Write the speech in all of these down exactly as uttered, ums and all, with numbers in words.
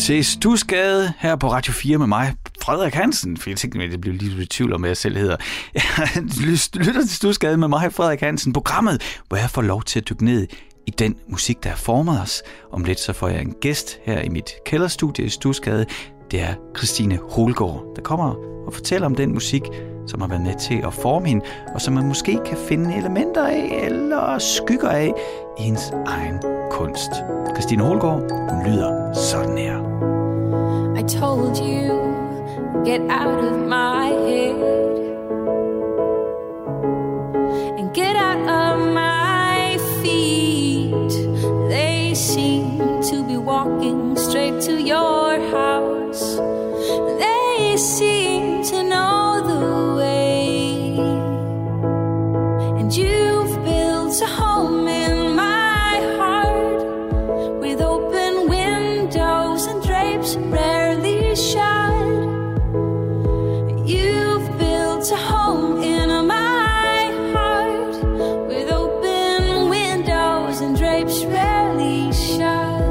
til Studsgade her på Radio fire med mig, Frederik Hansen. For jeg tænkte, at det blev lige i tvivl om, hvad jeg selv hedder. Jeg lytter til Studsgade med mig, Frederik Hansen. Programmet, hvor jeg får lov til at dykke ned i den musik, der har formet os. Om lidt så får jeg en gæst her i mit kælderstudie i Studsgade. Det er Christine Holgaard, der kommer og fortæller om den musik, som har været med til at forme hende, og som man måske kan finde elementer af eller skygger af i hendes egen kunst. Christine Holgaard, hun lyder sådan her. I told you, get out of my head and get out of my feet. They seem to be walking straight to your house. They seem to know the way, and you've built a home in my heart with open windows and drapes rarely shut. You've built a home in my heart with open windows and drapes rarely shut.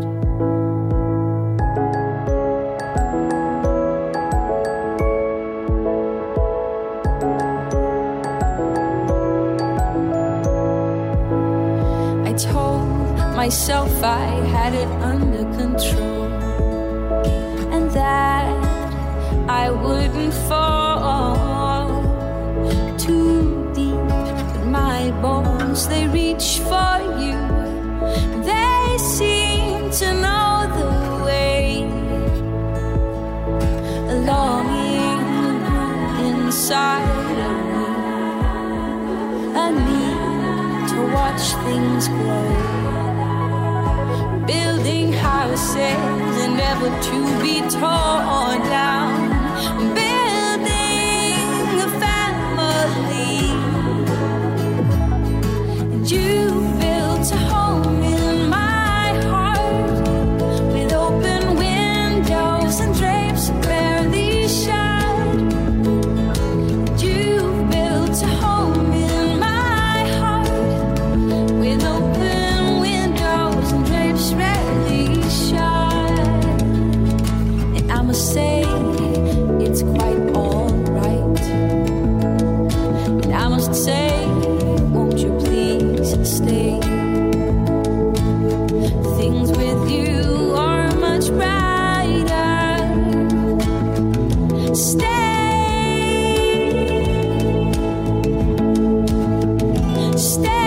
Myself, I had it under control, and that I wouldn't fall too deep. But my bones, they reach for you. They seem to know the way. A longing inside of me, a need to watch things grow. Building houses and never to be torn down. Building a family. And you built a home in my heart with open windows and drapes barely shut. You built a home in my heart with open windows and drapes rarely shut. And I must say it's quite all right. And I must say, won't you please stay? Things with you are much brighter. Stay. Stay.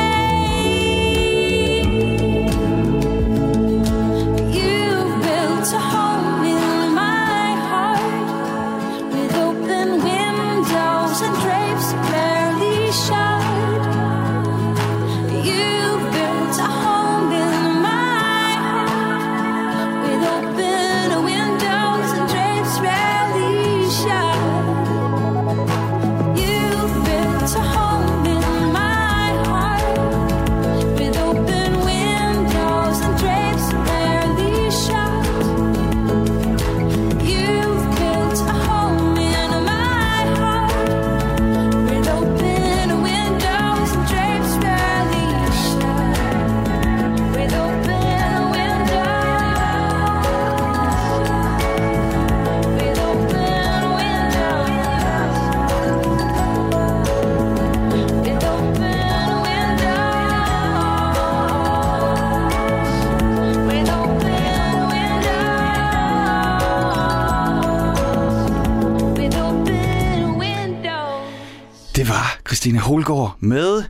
Christine Holgaard med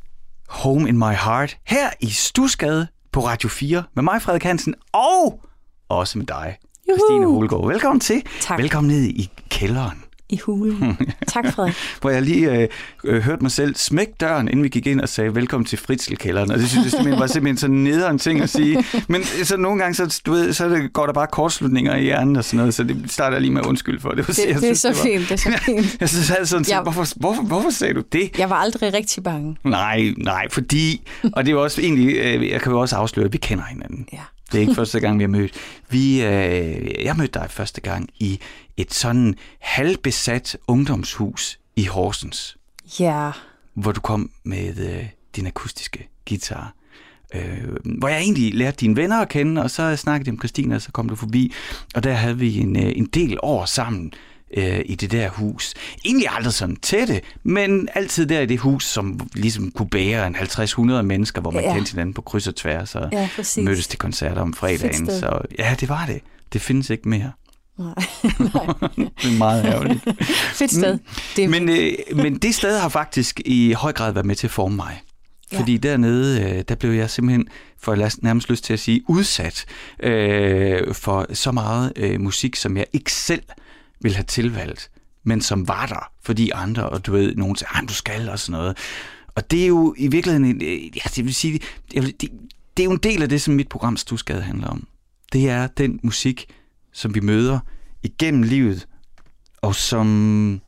Home in My Heart her i Studsgade på Radio fire med mig, Frederik Hansen, og også med dig, Juhu. Christine Holgaard. Velkommen til. Tak. Velkommen ned i kælderen. I hulen. Tak, Frederik. Hvor jeg lige øh, øh, hørte mig selv smække døren, inden vi gik ind og sagde, velkommen til Fritzl-kælderen. Og det synes jeg simpelthen var simpelthen sådan nederen ting at sige. Men så nogle gange, så, du ved, så går der bare kortslutninger i hjernen og sådan noget, så det starter lige med undskyld for det. Det, det, det er så fint, det er så fint. Jeg synes altså sådan, jeg, hvorfor, hvorfor, hvorfor sagde du det? Jeg var aldrig rigtig bange. Nej, nej, fordi, og det er jo også egentlig, øh, jeg kan jo også afsløre, at vi kender hinanden. Ja. Det er ikke første gang, vi har mødt. Vi, øh, jeg mødte dig første gang i et sådan halvbesat ungdomshus i Horsens. Ja. Hvor du kom med øh, din akustiske guitar. øh, hvor jeg egentlig lærte dine venner at kende, og så snakkede jeg om Christina, og så kom du forbi, og der havde vi en, en del år sammen øh, i det der hus. Egentlig aldrig sådan tætte, men altid der i det hus, som ligesom kunne bære en halvtreds hundrede mennesker, hvor man Ja. kendte hinanden på kryds og tværs, og Ja, præcis. mødtes til koncerter om fredagen. Fedt sted. Så ja, det var det. Det findes ikke mere. Nej. Det er meget ærgerligt. Fedt sted. Det er Men, øh, men det sted har faktisk i høj grad været med til at forme mig. Ja. Fordi dernede, øh, der blev jeg simpelthen, for jeg nærmest lyst til at sige, udsat øh, for så meget øh, musik, som jeg ikke selv ville have tilvalgt, men som var der, fordi andre, og du ved, nogen sagde, du skal, og sådan noget. Og det er jo i virkeligheden, øh, ja, det vil sige, det, det er jo en del af det, som mit program Stusgade handler om. Det er den musik, som vi møder igennem livet, og som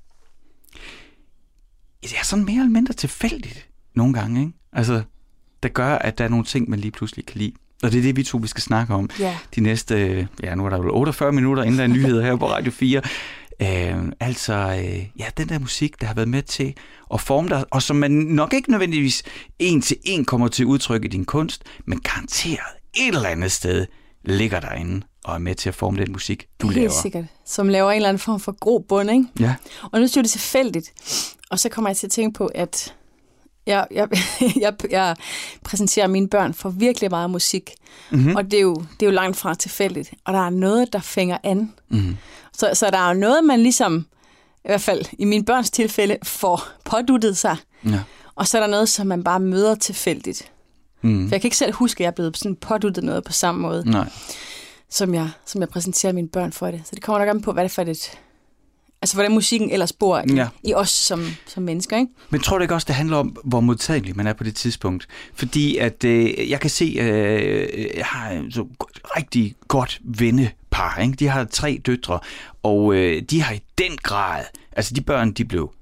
det er sådan mere eller mindre tilfældigt nogle gange, ikke? Altså, der gør, at der er nogle ting, man lige pludselig kan lide. Og det er det, vi to vi skal snakke om Ja. de næste, ja, nu er der jo otteogfyrre minutter, inden der er nyheder her på Radio fire. Øh, altså, øh, ja, den der musik, der har været med til at forme dig, og som man nok ikke nødvendigvis en til en kommer til udtryk i din kunst, men garanteret et eller andet sted ligger derinde og er med til at forme den musik, du Helt laver. sikkert. Som laver en eller anden form for grobund, ikke? Ja. Og nu synes jeg, det er tilfældigt. Og så kommer jeg til at tænke på, at jeg, jeg, jeg, jeg præsenterer mine børn for virkelig meget musik. Mm-hmm. Og det er, jo, det er jo langt fra tilfældigt. Og der er noget, der fænger an. Mm-hmm. Så, så der er jo noget, man ligesom, i hvert fald i mine børns tilfælde, får påduttet sig. Ja. Og så er der noget, som man bare møder tilfældigt. Mm. For jeg kan ikke selv huske, at jeg er blevet sådan påduttet noget på samme måde, Nej. som jeg, som jeg præsenterer mine børn for det. Så det kommer nok an på, hvad det er for et... Altså, hvordan musikken ellers bor i, Ja. i os som, som mennesker, ikke? Men tror du ikke også, det handler om, hvor modtagelig man er på det tidspunkt? Fordi at øh, jeg kan se, øh, jeg har en så rigtig godt vennepar, ikke? De har tre døtre, og øh, de har i den grad, altså de børn, de blev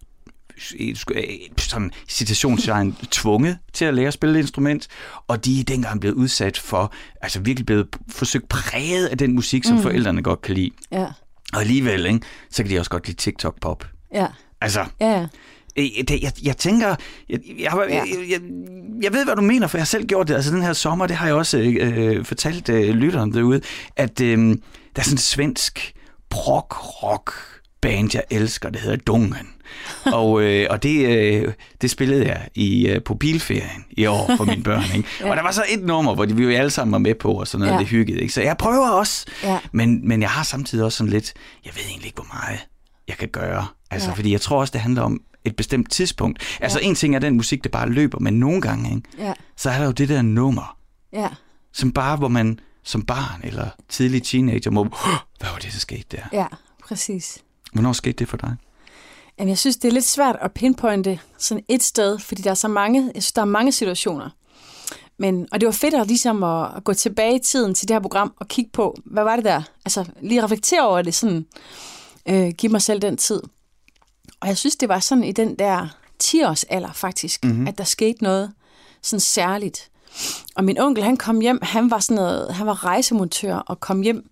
sådan citationstegn tvunget til at lære at spille et instrument, og de er dengang blevet udsat for, altså virkelig blevet forsøgt præget af den musik, som mm. forældrene godt kan lide. Ja, Og alligevel, ikke, så kan de også godt lide TikTok-pop. ja, Altså, ja, ja. øh, det, jeg, jeg tænker, jeg, jeg, jeg, jeg, jeg ved, hvad du mener, for jeg har selv gjort det. Altså den her sommer, det har jeg også øh, fortalt øh, lytteren derude, at øh, der er sådan en svensk prog-rock band, jeg elsker, det hedder Dungen. og øh, og det, øh, det spillede jeg i, øh, på bilferien i år for mine børn. Ikke? Ja. Og der var så et nummer, hvor de, vi jo alle sammen var med på, og sådan noget, Ja. det hyggede. Ikke? Så jeg prøver også, Ja. men, men jeg har samtidig også sådan lidt, jeg ved egentlig ikke, hvor meget jeg kan gøre. Altså, Ja. fordi jeg tror også, det handler om et bestemt tidspunkt. Altså, en ting er den musik, der bare løber, men nogle gange, ikke? Ja, Så er der jo det der nummer, ja. som bare, hvor man som barn eller tidlig teenager må, hvad var det, der skete der? Ja, præcis. Hvornår skete det for dig? Jamen, jeg synes, det er lidt svært at pinpointe sådan et sted, fordi der er så mange, jeg synes, der er mange situationer. Men, og det var fedt at, ligesom at, at gå tilbage i tiden til det her program og kigge på, hvad var det der? Altså lige reflektere over det, sådan, øh, give mig selv den tid. Og jeg synes, det var sådan i den der ti-års alder faktisk, mm-hmm. at der skete noget sådan særligt. Og min onkel, han kom hjem, han var sådan noget, han var rejsemontør og kom hjem,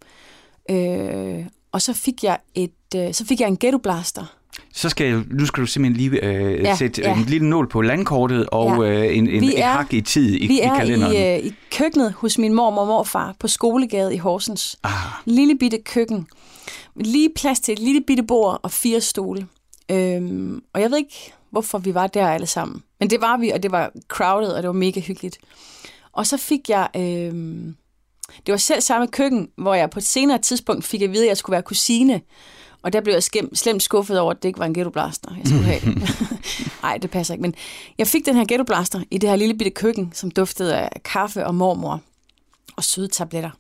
øh, og så fik jeg et, øh, så fik jeg en ghettoblaster. Så skal jeg, nu skal du simpelthen lige øh, Ja, sætte ja. en lille nål på landkortet og Ja. øh, en, en, Vi et er- hak i tid i, Vi i er kalenderen. i, øh, i køkkenet hos min mormor og morfar på Skolegade i Horsens. Ah, Lille bitte køkken. Lige plads til et lille bitte bord og fire stole. Øhm, og jeg ved ikke, hvorfor vi var der alle sammen. Men det var vi, og det var crowded, og det var mega hyggeligt. Og så fik jeg... Øhm, det var selv samme køkken, hvor jeg på et senere tidspunkt fik at vide, at jeg skulle være kusine. Og der blev jeg skem, slemt skuffet over, at det ikke var en ghettoblaster, jeg skulle have. Nej, det passer ikke. Men jeg fik den her ghettoblaster i det her lille bitte køkken, som duftede af kaffe og mormor og søde tabletter.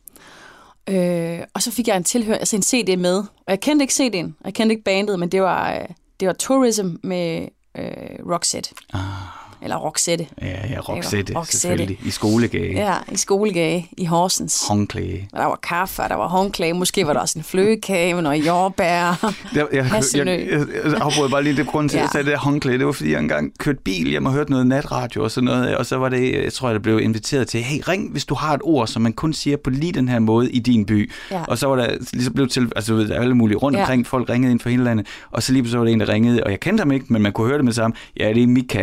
Øh, og så fik jeg en tilhør, altså en C D med. Og jeg kendte ikke C D'en, og jeg kendte ikke bandet, men det var, øh, det var Tourism med øh, Roxette. ah, Eller Roxette. ja, ja, Roxette, Roxette. selvfølgelig. I skolegage. Ja, i Skolegade i Horsens. Håndklæde. Og der var kaffe, og der var håndklæde. Måske var der også en flødekage med noget jordbær. Jeg, jeg, Hasselnø. jeg, jeg, jeg afbrød bare lige det grund til, at Ja. jeg sagde det der håndklæde. Det var, fordi jeg engang kørte bil hjem og hørte noget natradio og sådan noget. Og så var det, jeg tror, jeg blev inviteret til, hey, ring, hvis du har et ord, som man kun siger på lige den her måde i din by. Ja. Og så var der ligesom blev til, altså ved, alle mulige rundt Ja. omkring, folk ringede ind for hele landet. Og så lige så var det en, der ringede, og jeg kendte ham ikke, men man kunne høre det med sammen. Ja, det er Michael.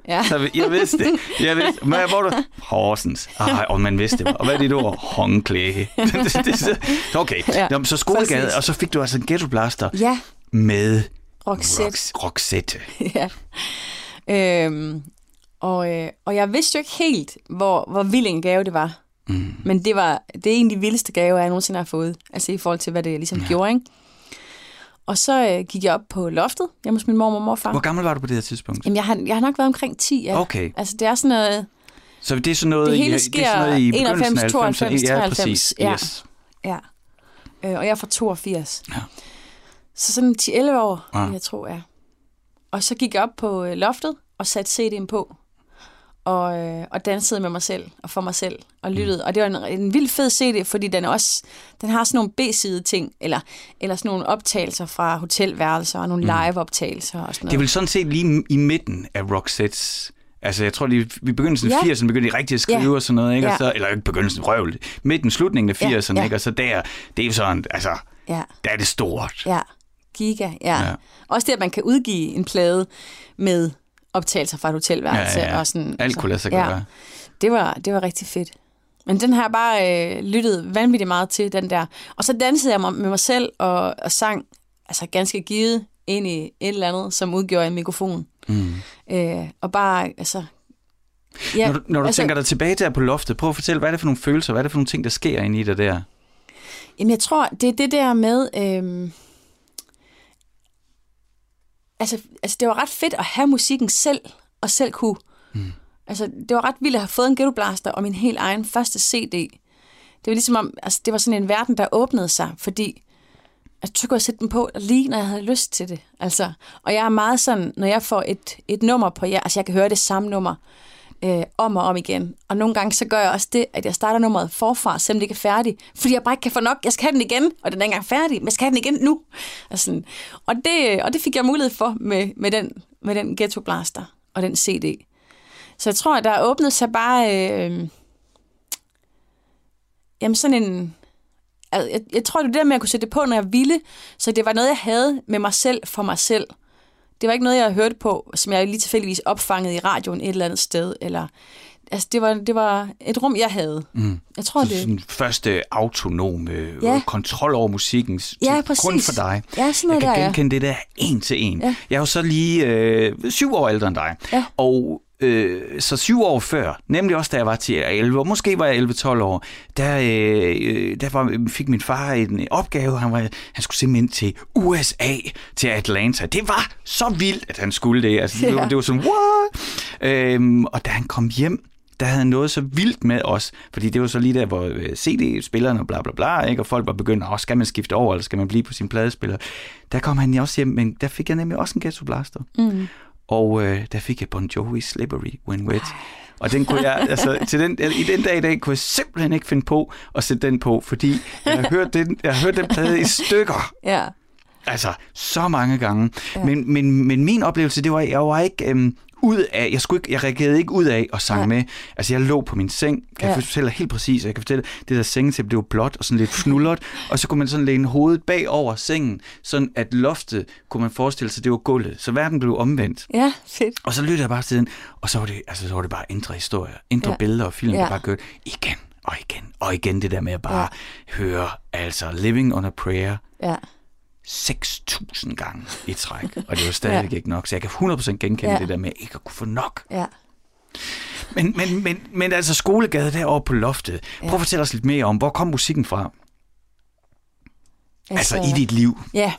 Ja. Så jeg vidste det. Jeg vidste. Men hvor du? Horsens. Ej, og man vidste det. Og hvad er det, du var? Håndklæde. Okay. Ja. Nå, så skolegade, og så fik du altså en Ghetto Blaster ja. med Roxette. Rox- Roxette. ja. Øhm, og, øh, og jeg vidste jo ikke helt, hvor, hvor vild en gave det var. Mm. Men det var det er en af de vildeste gaver, jeg nogensinde har fået. Altså i forhold til, hvad det ligesom ja. gjorde, ikke? Og så øh, gik jeg op på loftet hjemme hos min mormor og morfar. Hvor gammel var du på det her tidspunkt? Jamen, jeg har, jeg har nok været omkring ti, ja. Okay. Altså, det er sådan noget... Så det er sådan noget, det hele i, sker det er sådan noget i enoghalvfems, tooghalvfems, treoghalvfems. Ja, Ja, yes. ja. Øh, og jeg er fra toogfirs. Ja. Så sådan ti elleve år, ja. jeg tror, ja. Og så gik jeg op på øh, loftet og satte C D'en på. Og, øh, og dansede med mig selv og for mig selv og lyttede. Mm. Og det var en, en vild fed C D, fordi den også den har sådan nogle B-side ting, eller, eller sådan nogle optagelser fra hotelværelser og nogle mm. live-optagelser og sådan noget. Det er vel sådan set lige i midten af Roxettes. Altså, jeg tror, de, vi begyndelsen af ja. firserne begyndte de rigtig at skrive ja. og sådan noget, ikke? Ja. Og så, eller ikke begyndelsen af røvl. Midten, slutningen af firserne, ja. Ja. ikke? Og så der, det er jo sådan, altså, ja. der er det stort. Ja, giga, ja. ja. Også det, at man kan udgive en plade med optagelser fra et hotelværelse. Ja, ja, ja. Og sådan, alt kunne lade sig gøre. Ja. Det var, det var rigtig fedt. Men den har jeg bare øh, lyttet vanvittigt meget til, den der. Og så dansede jeg med mig selv og, og sang, altså ganske givet, ind i et eller andet, som udgjorde en mikrofon. Mm. Øh, og bare, altså... Ja, når du, når du altså, tænker dig tilbage der på loftet, prøv at fortælle, hvad er det for nogle følelser, hvad er det for nogle ting, der sker inde i dig der? Jamen, jeg tror, det er det der med... Øh, altså, altså, det var ret fedt at have musikken selv, og selv kunne... Mm. Altså, det var ret vildt at have fået en Ghetto Blaster og min helt egen første C D. Det var ligesom om, altså, det var sådan en verden, der åbnede sig, fordi altså, så kunne jeg sætte den på lige, når jeg havde lyst til det. Altså, og jeg er meget sådan, når jeg får et, et nummer på jer, altså jeg kan høre det samme nummer øh, om og om igen. Og nogle gange så gør jeg også det, at jeg starter nummeret forfra, selvom det ikke er færdigt. Fordi jeg bare ikke kan få nok. Jeg skal have den igen, og den er ikke engang færdig, men jeg skal have den igen nu. Altså, og, det, og det fik jeg mulighed for med, med, den, med den Ghetto Blaster og den C D. Så jeg tror, at der åbnede sig bare øh, jamen sådan en... Altså, jeg, jeg tror, det var det der med, at jeg kunne sætte det på, når jeg ville. Så det var noget, jeg havde med mig selv for mig selv. Det var ikke noget, jeg hørte på, som jeg lige tilfældigvis opfangede i radioen et eller andet sted. Eller, altså, det var, det var et rum, jeg havde. Mm. Jeg tror, så det... sådan første autonome ja. kontrol over musikken. Ja, præcis. Kun for dig. Ja, sådan noget jeg kan der, genkende ja. det der en til en. Ja. Jeg er jo så lige øh, syv år ældre end dig. Ja. Og øh, så syv år før, nemlig også da jeg var til elleve, og måske var jeg elleve tolv år, der, øh, der var, fik min far en opgave. Han, var, han skulle simpelthen til U S A, til Atlanta. Det var så vildt, at han skulle det. Altså, ja. det, var, det var sådan, what? Øhm, og da han kom hjem, der havde han noget så vildt med os, fordi det var så lige der, hvor C D-spillerne og bla bla bla, ikke? Og folk var begyndt, åh, skal man skifte over, eller skal man blive på sin pladespiller? Der kom han også hjem, men der fik jeg nemlig også en Ghetto Blaster. Mm. Og øh, der fik jeg Bon Jovi Slippery When Wet. Og den kunne jeg, altså, til den, i den dag i dag, kunne jeg simpelthen ikke finde på at sætte den på, fordi jeg har hørt den, jeg har hørt den plade i stykker. Ja. Altså, så mange gange. Ja. Men, men, men min oplevelse, det var, jeg var ikke... Øhm, ud af, jeg, skulle ikke, jeg reagerede ikke ud af og sang ja. med. Altså, jeg lå på min seng, kan ja. jeg fortælle helt præcis, jeg kan fortælle, det der sengetæppe, det var blåt og sådan lidt fnullert, og så kunne man sådan læne hovedet bag over sengen, sådan at loftet, kunne man forestille sig, det var gulvet. Så verden blev omvendt. Ja, fedt. Og så lyttede jeg bare til den, og så var det, altså, så var det bare indre historier, indre ja. billeder og film, ja. der bare kørte igen og igen og igen, det der med at bare ja. høre, altså, Living on a Prayer. Ja. seks tusind gange i træk, og det var stadig ja. ikke nok, så jeg kan hundrede procent genkende ja. det der med ikke at kunne få nok. Ja. Men, men, men, men altså skolegade derovre på loftet, ja. prøv at fortælle os lidt mere om, hvor kom musikken fra? Altså, altså i dit liv. Ja.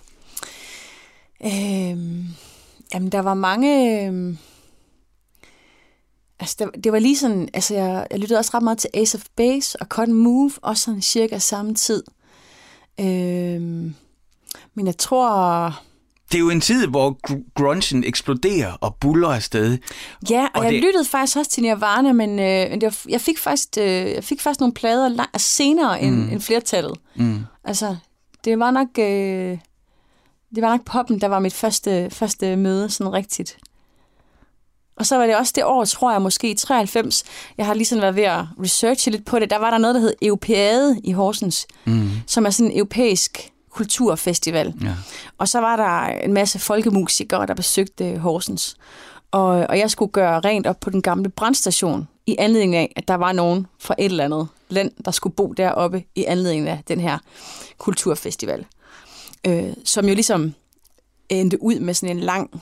Øhm, jamen, der var mange... Øhm, altså, der, det var lige sådan... Altså, jeg, jeg lyttede også ret meget til Ace of Base og Cotton Move, også sådan cirka samme tid. Øhm... Men jeg tror... Det er jo en tid, hvor grungen eksploderer og buller afsted. Ja, og, og jeg det... lyttede faktisk også til Nirvana, men øh, det var, jeg, fik faktisk, øh, jeg fik faktisk nogle plader lang, altså senere end, mm. end flertallet. Mm. Altså, det var nok... Øh, det var nok poppen, der var mit første, første møde, sådan rigtigt. Og så var det også det år, tror jeg, måske i treoghalvfems. Jeg har lige sådan været ved at researche lidt på det. Der var der noget, der hed Europæade i Horsens, mm. som er sådan en europæisk... kulturfestival. Ja. Og så var der en masse folkemusikere, der besøgte Horsens. Og, og jeg skulle gøre rent op på den gamle brandstation, i anledning af, at der var nogen fra et eller andet land, der skulle bo deroppe i anledning af den her kulturfestival. Øh, som jo ligesom endte ud med sådan en lang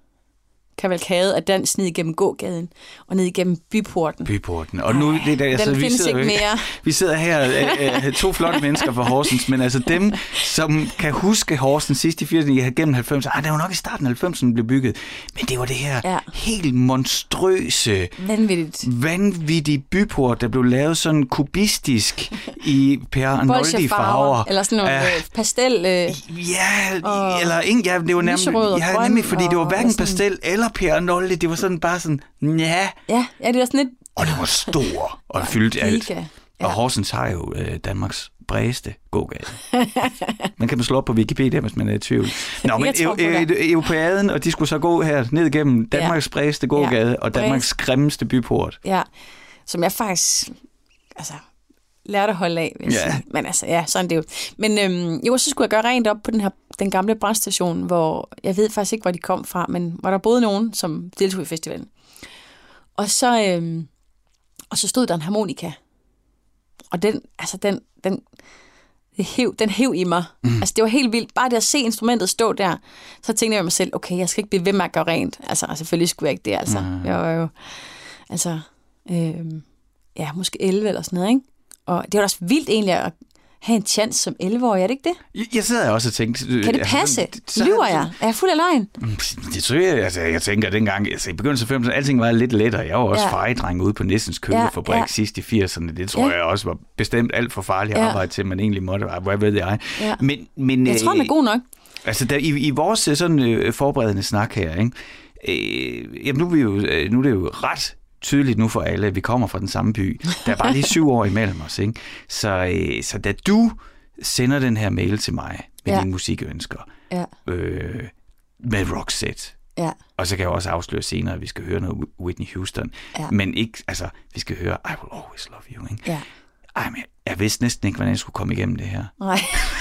kavalkade af dans ned igennem gågaden og ned igennem byporten. Byporten. Og nu, det der, altså, den vi findes sidder, ikke mere. Vi sidder her, øh, to flotte mennesker fra Horsens, men altså dem, som kan huske Horsens sidst i firserne, gennem halvfemserne, ah, det var nok i starten af halvfemserne, blev bygget, men det var det her ja. helt monstrøse, vanvittigt, vanvittige byport, der blev lavet sådan kubistisk i Per Arnoldi-farver. Eller sådan nogle uh, pastel. Uh, ja, eller ingen, ja, det var nærmest, ja, nemlig, fordi det var hverken pastel eller Per Arnoldi, det var sådan bare sådan, ja. Ja, ja, det var sådan lidt... Og det var stor og fyldt alt. Ja. Og Horsens har jo øh, Danmarks bredeste gågade. Man kan slå op på Wikipedia, hvis man er i tvivl. Nå, men Europæaden, og de skulle så gå her ned igennem Danmarks ja. bredeste gågade ja. og Danmarks grimmeste byport. Ja, som jeg faktisk altså, lærte at holde af, hvis ja. Men altså, ja, sådan det jo. Men øhm, jo, så skulle jeg gøre rent op på den her den gamle brandstation, hvor jeg ved faktisk ikke, hvor de kom fra, men hvor der boede nogen, som deltog i festivalen. Og så, øhm, og så stod der en harmonika. Og den, altså den, den, den, hev, den hev i mig. Mm. Altså det var helt vildt. Bare det at se instrumentet stå der, så tænkte jeg med mig selv, okay, jeg skal ikke blive ved med at gøre rent. Altså selvfølgelig skulle jeg ikke det, altså. Mm. Jeg var jo, altså, øhm, ja, måske elleve eller sådan noget, ikke? Og det var også vildt egentlig at have en chance som elleve-årig, er det ikke det? Jeg sidder også og tænkte... Kan det passe? Altså, lyver jeg? Er jeg fuld af løgn? Det tror jeg, altså, jeg tænker dengang, altså i begyndelsen af femoghalvfems, alting var lidt lettere. Jeg var også ja. fejedreng ude på Nissens Kølefabrik ja, ja. sidst i firserne. Det tror ja. jeg også var bestemt alt for farligt ja. arbejde til, man egentlig måtte. Hvad ved jeg? Ja. Men, men, jeg tror, den er god nok. Altså, der, i, i vores sådan øh, forberedende snak her, ikke? Øh, jamen, nu er, vi jo, øh, nu er det jo ret tydeligt nu for alle, at vi kommer fra den samme by. Der er bare lige syv år imellem os, ikke? Så, øh, så da du sender den her mail til mig med ja. dine musikønsker, ja. øh, med Roxette, ja. og så kan jeg også afsløre senere, at vi skal høre noget Whitney Houston, ja. men ikke, altså, vi skal høre I Will Always Love You, ikke? Ja. Ej, men jeg vidste næsten ikke, hvordan jeg skulle komme igennem det her. Nej.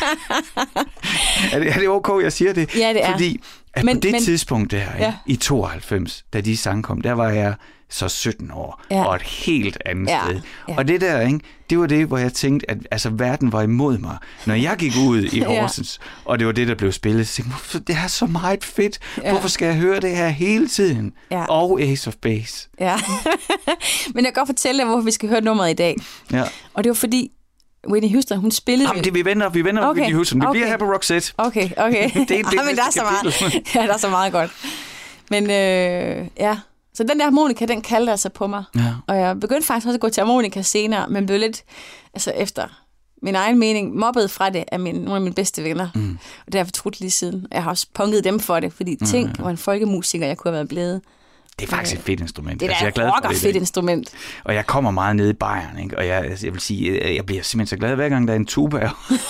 er, det, er det okay, jeg siger det? Ja, det er. Fordi at men, på det men, tidspunkt der, ja. i tooghalvfems, da de sang kom, der var jeg så sytten år, ja. og et helt andet ja. sted. Ja. Og det der, ikke, det var det, hvor jeg tænkte, at altså, verden var imod mig. Når jeg gik ud i Horsens, ja. og det var det, der blev spillet, så tænkte jeg, det er så meget fedt. Ja. Hvorfor skal jeg høre det her hele tiden? Ja. Og Ace of Base. Ja. Men jeg kan godt fortælle dig, hvorfor vi skal høre nummeret i dag. Ja. Og det var fordi, Whitney Houston, hun spillede... Jamen, det, vi venter, vi venter okay. Whitney Houston. Vi okay. bliver her på Roxette. Okay, okay. det, det, Ej, men der er, så meget, ja, der er så meget godt. Men øh, ja... Så den der harmonika, den kaldte altså på mig. Ja. Og jeg begyndte faktisk også at gå til harmonika senere, men blev lidt, altså efter min egen mening, mobbet fra det af min, nogle af mine bedste venner. Mm. Og det har jeg fortrudt lige siden. Jeg har også punket dem for det, fordi tænk, mm. hvor en folkemusiker, jeg kunne have været blevet. Det er faktisk et fedt instrument. Det er altså, et rocker fedt instrument. Og jeg kommer meget ned i Bayern, ikke? Og jeg, jeg vil sige, jeg bliver simpelthen så glad, hver gang der er en tuba.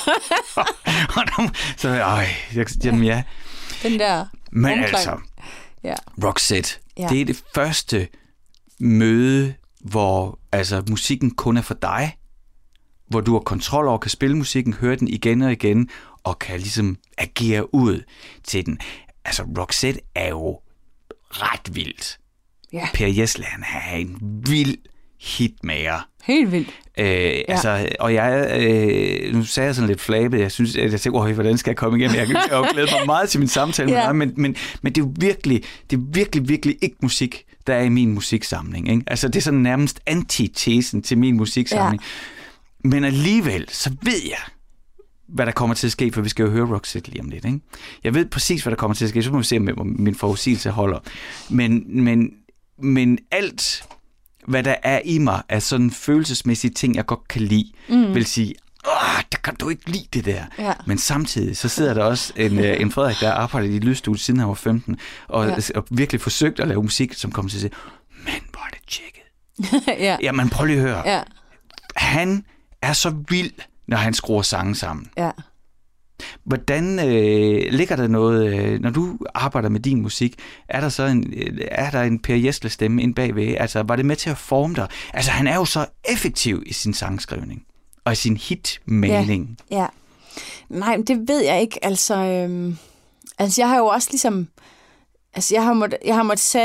så øj, jeg, jamen ja. Den der Men omklang. Altså, ja. Roxette, ja. det er det første møde, hvor altså, musikken kun er for dig, hvor du har kontrol over, kan spille musikken, høre den igen og igen, og kan ligesom agere ud til den. Altså, Roxette er jo ret vildt. Ja. Per Gessle, han er en vild hitmager. Helt vildt. Øh, ja. altså, og jeg, øh, nu sagde jeg sådan lidt flabet, jeg synes, at jeg tænkte, oh, hvordan skal jeg komme igennem? Jeg har jo glædet mig meget til min samtale med ja. dig, men, men, men det er jo virkelig, det er virkelig, virkelig ikke musik, der er i min musiksamling. Ikke? Altså, det er sådan nærmest antitesen til min musiksamling. Ja. Men alligevel, så ved jeg, hvad der kommer til at ske, for vi skal jo høre Roxette lige om lidt. Ikke? Jeg ved præcis, hvad der kommer til at ske, så må vi se, om min forudsigelse holder. Men, men, men alt, hvad der er i mig, er sådan følelsesmæssige ting, jeg godt kan lide, mm. vil sige, åh, der kan du ikke lide det der. Ja. Men samtidig, så sidder der også en, en Frederik, der har arbejdet i et lydstudie siden han var femten, og, ja. og virkelig forsøgt at lave musik, som kommer til at sige, men hvor er det tjekket. ja. Jamen, prøv lige at høre. Ja. Han er så vild, når han skruer sange sammen. Ja. Hvordan øh, ligger der noget, øh, når du arbejder med din musik, er der så en, øh, er der en Per Gessle stemme ind bagved? Altså, var det med til at forme dig? Altså, han er jo så effektiv i sin sangskrivning og i sin hitmaling. Ja, ja. Nej, det ved jeg ikke. Altså, øhm, altså, jeg har jo også ligesom, altså, jeg har måttet, jeg har måttet sande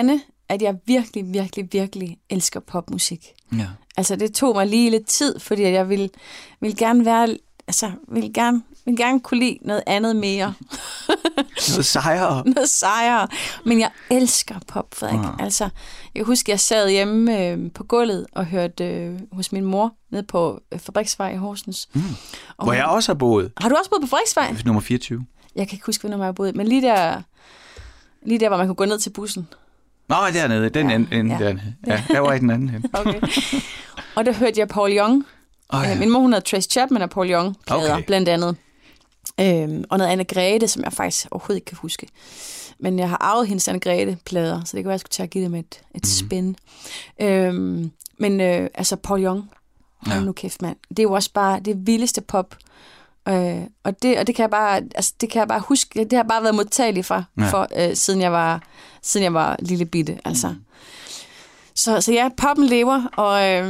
at jeg virkelig, virkelig, virkelig elsker popmusik. Ja. Altså, det tog mig lige lidt tid, fordi jeg ville, ville gerne være... Altså, ville gerne, ville gerne kunne lide noget andet mere. Noget sejere. noget sejere. Men jeg elsker pop, Frederik. Ja. Altså, jeg husker, jeg sad hjemme øh, på gulvet og hørte øh, hos min mor nede på øh, Fabriksvej i Horsens. Mm. Og Hvor jeg også har boet. Har du også boet på Fabriksvej? Nummer fireogtyve. Jeg kan ikke huske, hvornår jeg har boet. Men lige der, lige der, hvor man kunne gå ned til bussen. Nå, dernede. Den Ja, ende, ende ja. dernede. Ja, der var i den anden hen. Okay. Og der hørte jeg Paul Young. Oh, ja. Min mor, hun havde Trace Chapman og Paul Young plader, Okay. blandt andet. Øhm, og noget Anne-Grethe, som jeg faktisk overhovedet ikke kan huske. Men jeg har arvet hendes Anne-Grethe-plader, så det kan være, jeg skulle tage at give dem et, et mm. spin. Øhm, men øh, altså Paul Young, hold Ja. nu kæft, mand. Det er jo også bare det vildeste pop. Øh, og, det, og det kan jeg bare, altså, det kan jeg bare huske, det har bare været modtagelig for, Ja. for øh, siden jeg var siden jeg var lille bitte, altså. Mm. Så, så ja, poppen lever, og øh,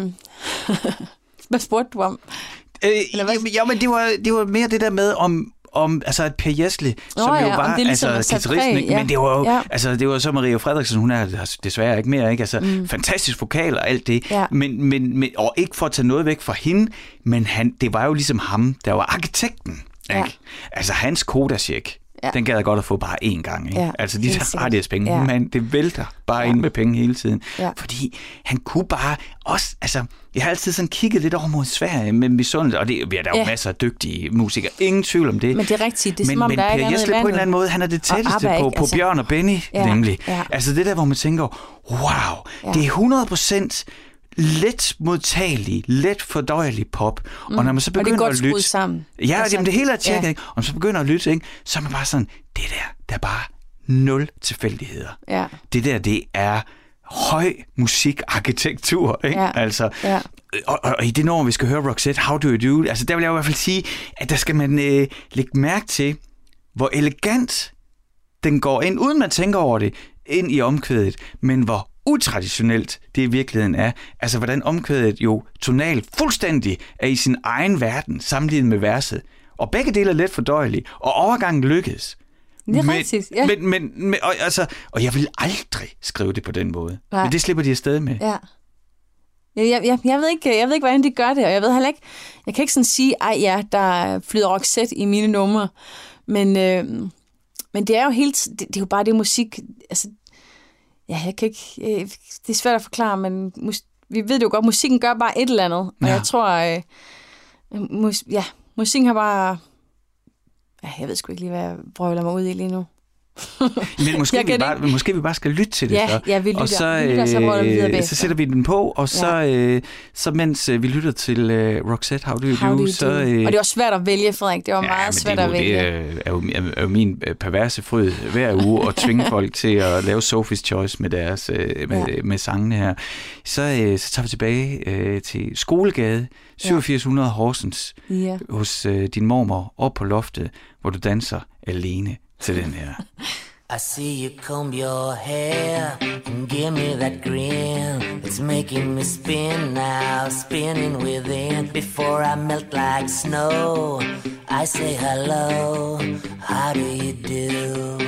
hvad spurgte du om? Øh, Eller hvad? ja, men det var, det var mere det der med om om altså et Per Gessle, som Nå, jo ja, var om det ligesom altså har sat guitaristen, præg, ikke? ja. Men det var jo Ja. altså det var så Maria Fredriksen, hun er desværre ikke mere, ikke? Altså mm. fantastisk vokal og alt det. Ja. Men, men men og ikke for at tage noget væk fra hende, men han det var jo ligesom ham, der var arkitekten, ikke? Ja. Altså hans Kodacheck. Ja. Den gad jeg godt at få bare én gang, ikke? Ja, Altså de helt der sikkert. har de penge, Ja. men det vælter bare Ja. ind med penge hele tiden. Ja. Fordi han kunne bare også, altså jeg har altid sådan kigget lidt over mod Sverige med misundelse, og det, ja, der er jo Ja. masser af dygtige musikere, ingen tvivl om det. Men det er rigtigt, det er men, som om, men der er et Per andet i Gessle på en vandet. eller anden måde, han er det tætteste ABBA, på, ikke? på Altså- Bjørn og Benny, Ja, nemlig. ja. Altså det der, hvor man tænker, wow, Ja. det er hundrede procent let modtagelig, let fordøjelig pop. Mm. Og når man så Og det er begynder godt at skruet lytte... sammen. Ja, Altså, jamen, det hele er tjekket, ja. ikke? Og når man så begynder at lytte, ikke? Så er man bare sådan, det der, der er bare nul tilfældigheder. Ja. Det der, det er høj musikarkitektur, ikke? Ja. Altså, Ja. og, og, og i det nummer, vi skal høre Roxette, How Do You Do, altså der vil jeg i hvert fald sige, at der skal man øh, lægge mærke til, hvor elegant den går ind, uden man tænker over det, ind i omkvædet, men hvor utraditionelt det i virkeligheden er. Altså, hvordan omkvædet jo tonalt fuldstændig er i sin egen verden, sammenlignet med verset. Og begge dele er let fordøjelige, og overgangen lykkedes. Det er men, rigtigt, ja. Men, men, men, og, altså, og jeg vil aldrig skrive det på den måde. Nej. Men det slipper de afsted med. Ja. Jeg, jeg, jeg, jeg, ved ikke, jeg ved ikke, hvordan de gør det, og jeg ved heller ikke, jeg kan ikke sådan sige, ej ja, der flyder Roxette i mine numre, men, øh, men det er jo helt, det, det er jo bare det musik, altså, ja, jeg kan ikke, øh, det er svært at forklare, men mus, vi ved det jo godt, musikken gør bare et eller andet, og Ja. jeg tror, øh, mus, ja, musikken har bare, ja, jeg ved sgu ikke lige, hvad jeg brøler mig ud i lige nu. Men måske Jeg vi, kan bare, måske vi bare skal lytte til det Ja, så. ja, vi lytter. Og så, Vi lytter, så ruller vi videre øh, bagefter. så sætter vi den på, og så, Ja. øh, så mens øh, vi lytter til øh, Roxette, How Do You How Do, do you så... do? Øh, Og det var svært at vælge, Frederik. Det var ja, meget men svært det er at jo, vælge. det er jo, er, jo, er jo min øh, perverse fryd hver uge at tvinge folk til at lave Sophie's Choice med deres øh, med, Ja. med sangene her. Så, øh, så tager vi tilbage øh, til Skolegade, syvogfirs hundrede Horsens, Ja. hos øh, din mormor, op på loftet, hvor du danser alene til den her. I see you comb your hair and give me that grin. It's making me spin now, spinning within. Before I melt like snow, I say hello, how do you do?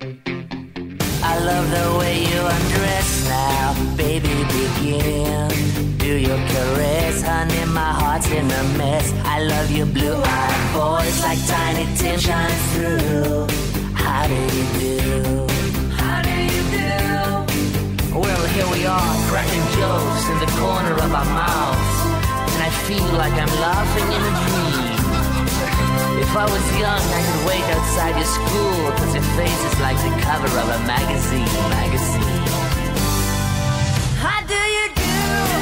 I love the way you undress now, baby, begin. Do your caress, honey, my heart's in a mess. I love your blue-eyed voice like Tiny Tim shines through. How do you do? How do you do? Well, here we are, cracking jokes in the corner of our mouths, and I feel like I'm laughing in a dream. If I was young, I could wait outside your school, cause your face is like the cover of a magazine, magazine. How do you do?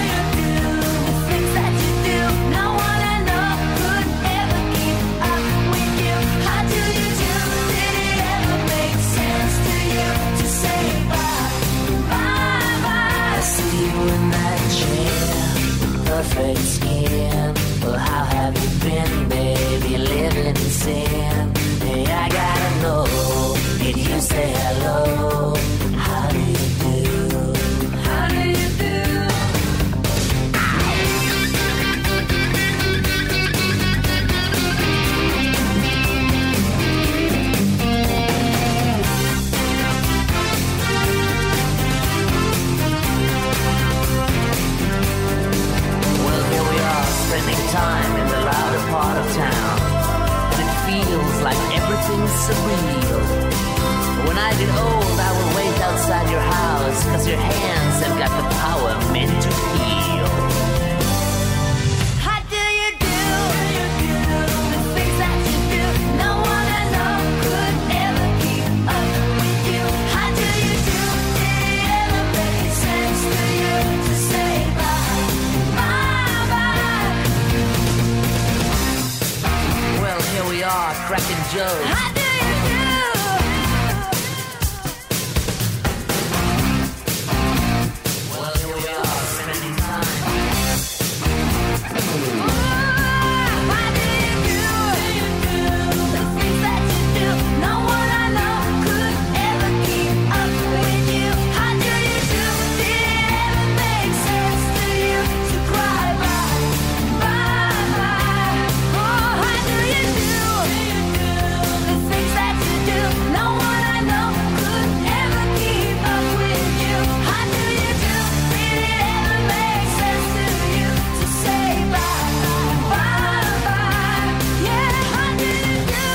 The things that you do, no one I know could ever keep up with you. How do you do? Did it ever make sense to you to say bye, bye, bye? I see you in that chair, perfect skin. Well, how have you been, baby, living in sin? Hey, I gotta know, did you say hello? How do you do? How do you do? get old, I will wait outside your house, cause your hands have got the power meant to heal. How do you do the things that you do? No one I know could ever keep up with you. How do you do? Did it ever make sense to you to say bye, bye, bye? Well, here we are, cracking jokes. How do you do? Well, here we are, spending time. How do you do the things that you do? No one I know could ever keep up with you. How do you do? Did it ever make sense to you to cry bye, bye, bye? Oh, how do you do the things that you do? No one I know could ever keep up with you. How do you do? Did it ever make sense to you to say bye, bye, bye? Yeah, how do you do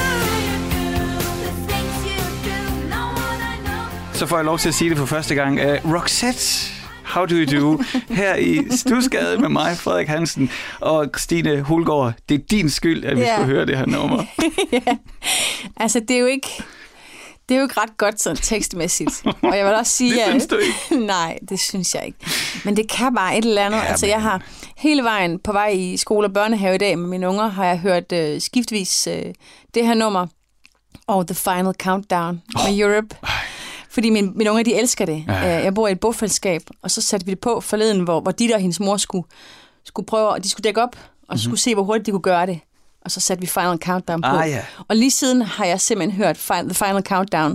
the things you do? No one I know. Så får jeg lov til at sige det for første gang. Uh, Roxette, how do you do? Her i Studsgade med mig, Frederik Hansen og Christine Hulgaard. Det er din skyld, at vi Ja. skulle høre det her nummer. Ja. Altså, det er jo ikke... Det er jo ikke ret godt sådan tekstmæssigt. Og jeg vil også sige, Det synes at... du ikke? Nej, det synes jeg ikke. Men det kan bare et eller andet. Ja, altså, men- jeg har hele vejen på vej i skole og børnehave i dag med mine unger, har jeg hørt øh, skiftvis øh, det her nummer og The Final Countdown oh. med Europe. Fordi mine, mine unger, de elsker det. Ja. Ja. Jeg bor i et bofællesskab, og så satte vi det på forleden, hvor, hvor Ditte og hendes mor skulle, skulle prøve, og de skulle dække op, og mm-hmm. skulle se, hvor hurtigt de kunne gøre det. Og så satte vi Final Countdown på. Ah, ja. Og lige siden har jeg simpelthen hørt fi- The Final Countdown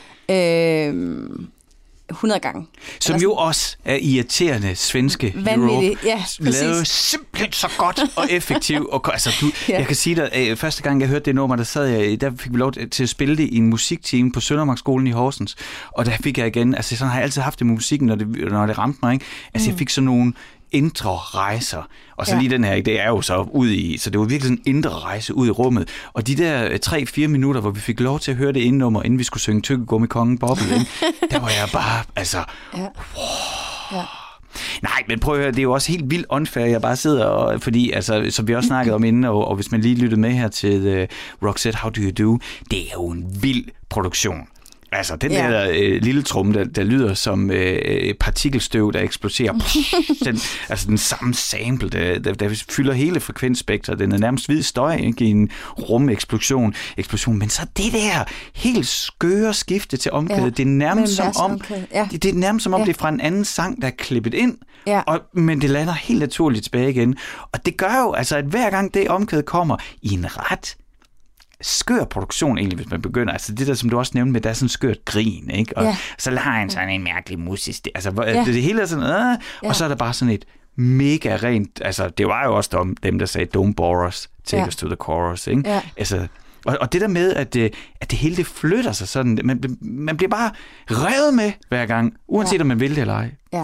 øh, hundrede gange. Som Eller jo også er irriterende svenske Vanvittigt, Europe. ja, Lavet præcis. simpelthen så godt og effektivt. Og, altså, du, Ja. Jeg kan sige dig, øh, første gang jeg hørte det nummer, der sad jeg, der fik vi lov til at spille det i en musikteam på Søndermarkskolen i Horsens. Og der fik jeg igen, altså sådan har jeg altid haft det med musikken, når det, når det ramte mig, ikke? Altså mm. jeg fik sådan nogle indre rejser. Og så Ja. lige den her, det er jo så ud i, så det var virkelig sådan en indre rejse ud i rummet. Og de der tre-fire minutter, hvor vi fik lov til at høre det indnummer, inden vi skulle synge Tykkegummi Kongen Bobbel, ikke? Der var jeg bare, altså... Ja. Ja. Nej, men prøv at høre, det er jo også helt vildt unfair, jeg bare sidder og, fordi, altså, som vi også snakkede om inden, og, og hvis man lige lyttede med her til uh, Roxette, How Do You Do, det er jo en vild produktion. Altså, den Ja. der øh, lille trum, der, der lyder som øh, partikelstøv, der eksploderer. den, altså, den samme sample, der, der, der fylder hele frekvensspektret. Den er nærmest hvid støj, ikke? I en rumeksplosion. Eksplosion. Men så det der helt skøre skifte til omkvædet, Ja. det er nærmest Mellem som vers og om, omkvæd. Ja. det, det er nærmest som om, Ja. det er fra en anden sang, der er klippet ind. Ja. Og, men det lander helt naturligt tilbage igen. Og det gør jo, altså, at hver gang det omkvæd kommer i en ret skør produktion egentlig, hvis man begynder. Altså det der, som du også nævnte med, der er sådan skørt grin, ikke? Og Ja. så har han sådan en mærkelig musisk... Altså, hvor- Ja. det, det hele er sådan... Øh, Ja. Og så er der bare sådan et mega rent... Altså, det var jo også dem, dem der sagde, don't bore us, take Ja. us to the chorus, ikke? Ja. Altså, og, og det der med, at det, at det hele det flytter sig sådan, man, man bliver bare revet med hver gang, uanset Ja. om man vil det eller ej. Ja.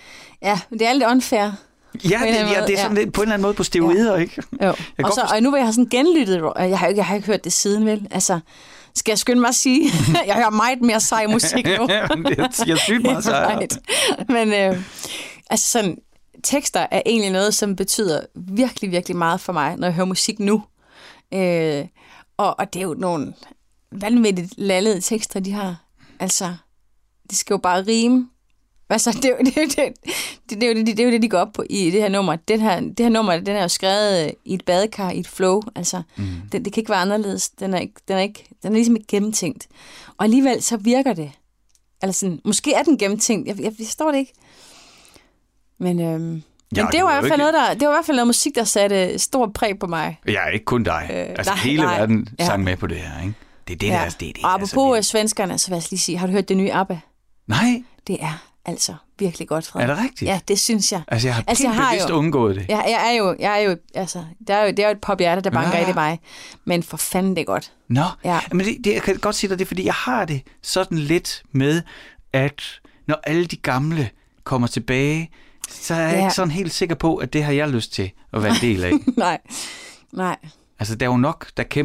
Ja, men det er lidt unfair. Ja, en det, eller anden ja, det er måde, sådan ja. lidt på en eller anden måde på steroider, ikke? Jo. kan Og, godt så, forstå- og nu vil jeg have sådan genlyttet, og jeg har, jo ikke, jeg har ikke hørt det siden, vel? Altså, skal jeg skynde mig at sige, jeg hører meget mere sej musik nu. det jeg sygt meget sejr. Right. Men øh, altså sådan, tekster er egentlig noget, som betyder virkelig, virkelig meget for mig, når jeg hører musik nu. Øh, og, og det er jo nogle vanvittigt lallede tekster, de har. Altså, det skal jo bare rime. Altså, det, er jo- det, er jo- det, det, det, er jo det, det er jo det, de går op på i det her nummer. Den her, det her nummer, den er jo skrevet i et badekar, i et flow. Altså, mm. det, det kan ikke være anderledes. Den er, ikke, den, er ikke, den er ligesom ikke gennemtænkt. Og alligevel så virker det. Altså sådan, måske er den gennemtænkt. Jeg, jeg forstår det ikke. Men, øhm, men Ja, det, det var er i jo hvert fald ikke- noget, der, det var i hvert fald noget musik, der satte stor præg på mig. Ja, ikke kun dig. Øh, altså nej, hele nej. verden Ja. sang med på det her, ikke? Det er det, Ja. der, det er det, Og der er apropos så øh, vildt. svenskerne, så vil jeg lige sige, har du hørt det nye ABBA? Nej, Det er altså virkelig godt, er Frederik. det rigtigt? Ja, det synes jeg. Altså, jeg har Altså, altså, jeg har bevidst jo- undgået det. Ja, jeg er jo, jeg er jo, altså, der er jo, det er jo et pophjerte, der banker Ja. ja. i mig. Men for fanden, det er godt. Nå, Ja. men det, det, jeg kan godt sige dig det, fordi jeg har det sådan lidt med, at når alle de gamle kommer tilbage, så er jeg Ja. ikke sådan helt sikker på, at det har jeg lyst til at være en del af. Nej, nej. Altså, der er jo nok, der kæmper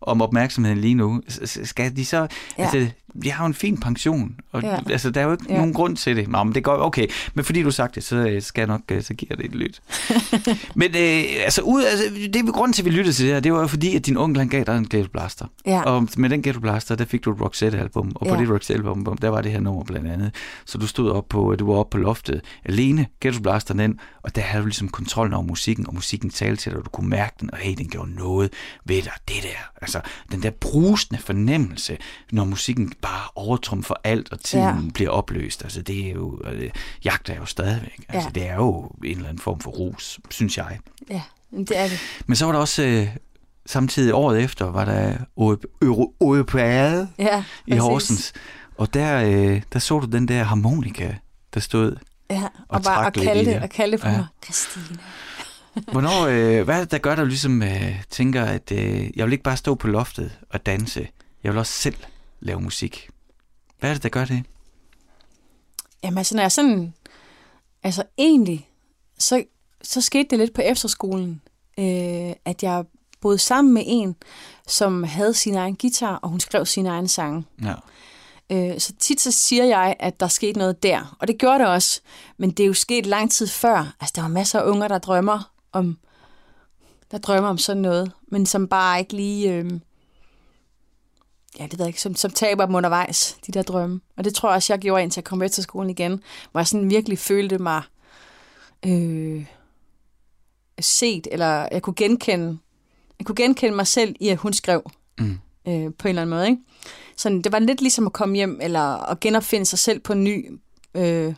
om opmærksomheden lige nu. Skal de så... Ja. Altså, de har jo en fin pension, og Ja. altså, der er jo ikke Ja. nogen grund til det. Nå, men det går okay. Men fordi du har sagt det, så skal jeg nok, så giver det et lyt. men øh, altså, ud, altså, det er grunden til, at vi lyttede til det her, det var jo fordi, at din onkel, han gav dig en Ghetto Blaster. Ja. Og med den Ghetto Blaster, der fik du et Roxette-album, og på Ja. det Roxette-album, der var det her nummer blandt andet. Så du stod op på, du var oppe på loftet alene, Ghetto Blasteren ind, og der havde du ligesom kontrollen over musikken, og musikken talte til dig, og du kunne mærke den, og hey, den gjorde noget ved dig, det der. Altså, den der brusende fornemmelse, når musikken bare overtrumfer alt, og tiden Ja. bliver opløst. Altså, det er jo, øh, jagt er jo stadigvæk. Altså, Ja. det er jo en eller anden form for rus, synes jeg. Ja, det er det. Men så var der også, øh, samtidig året efter, var der Oeupade Ja, i præcis. Horsens. Og der, øh, der så du den der harmonika, der stod. Ja, og og, bare trak at lidt i kalde det. det, og kalde det på Ja. mig. Christine. Hvornår, øh, hvad er det, der gør, at du ligesom øh, tænker, at øh, jeg vil ikke bare stå på loftet og danse, jeg vil også selv lave musik. Hvad er det, der gør det? Jamen altså, når jeg sådan... Altså egentlig, så, så skete det lidt på efterskolen, øh, at jeg boede sammen med en, som havde sin egen guitar, og hun skrev sine egne sange. Ja. Øh, så tit så siger jeg, at der skete noget der. Og det gjorde det også. Men det er jo sket lang tid før. Altså, der var masser af unger, der drømmer om, der drømmer om sådan noget. Men som bare ikke lige... Øh, ja, det ved jeg ikke. Som, som taber dem undervejs, de der drømme. Og det tror jeg også, jeg gjorde, indtil jeg kom til skolen igen. Hvor jeg sådan virkelig følte mig øh, set. Eller jeg kunne genkende... Jeg kunne genkende mig selv i, at hun skrev. Mm. Øh, på en eller anden måde, ikke? Sådan, det var lidt ligesom at komme hjem, eller at genopfinde sig selv på en ny, øh,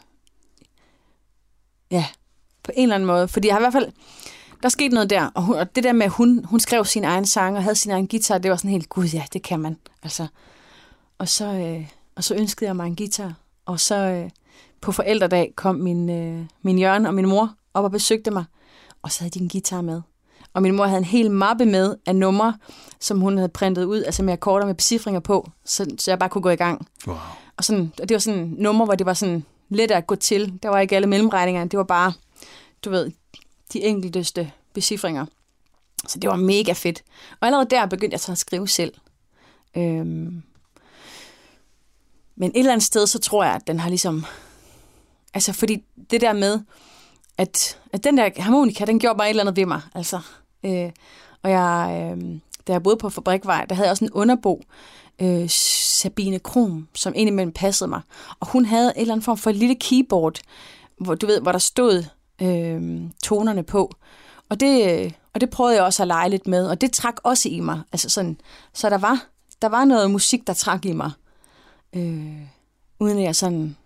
ja, på en eller anden måde. Fordi jeg har i hvert fald, der skete noget der, og, hun, og det der med, at hun, hun skrev sin egen sang, og havde sin egen guitar, det var sådan helt, gud ja, det kan man, altså. Og så, øh, og så ønskede jeg mig en guitar, og så øh, på forældredag kom min, øh, min Jørgen og min mor op og besøgte mig, og så havde de en guitar med. Og min mor havde en hel mappe med af numre, som hun havde printet ud, altså med akkorder med becifringer på, så, så jeg bare kunne gå i gang. Wow. Og, sådan, og det var sådan numre, hvor det var sådan let at gå til. Der var ikke alle mellemregninger. Det var bare, du ved, de enkelteste becifringer. Så det var mega fedt. Og allerede der begyndte jeg så at skrive selv. Øhm. Men et eller andet sted, så tror jeg, at den har ligesom... Altså, fordi det der med, at, at den der harmonika, den gjorde bare et eller andet ved mig. Altså, øh, og jeg, øh, da jeg boede på Fabrikvej, der havde jeg også en underbo, øh, Sabine Krom, som indimellem passede mig. Og hun havde en eller anden form for et lille keyboard, hvor, du ved, hvor der stod øh, tonerne på. Og det, og det prøvede jeg også at lege lidt med, og det trak også i mig. Altså sådan, så der var, der var noget musik, der trak i mig, øh, uden at jeg sådan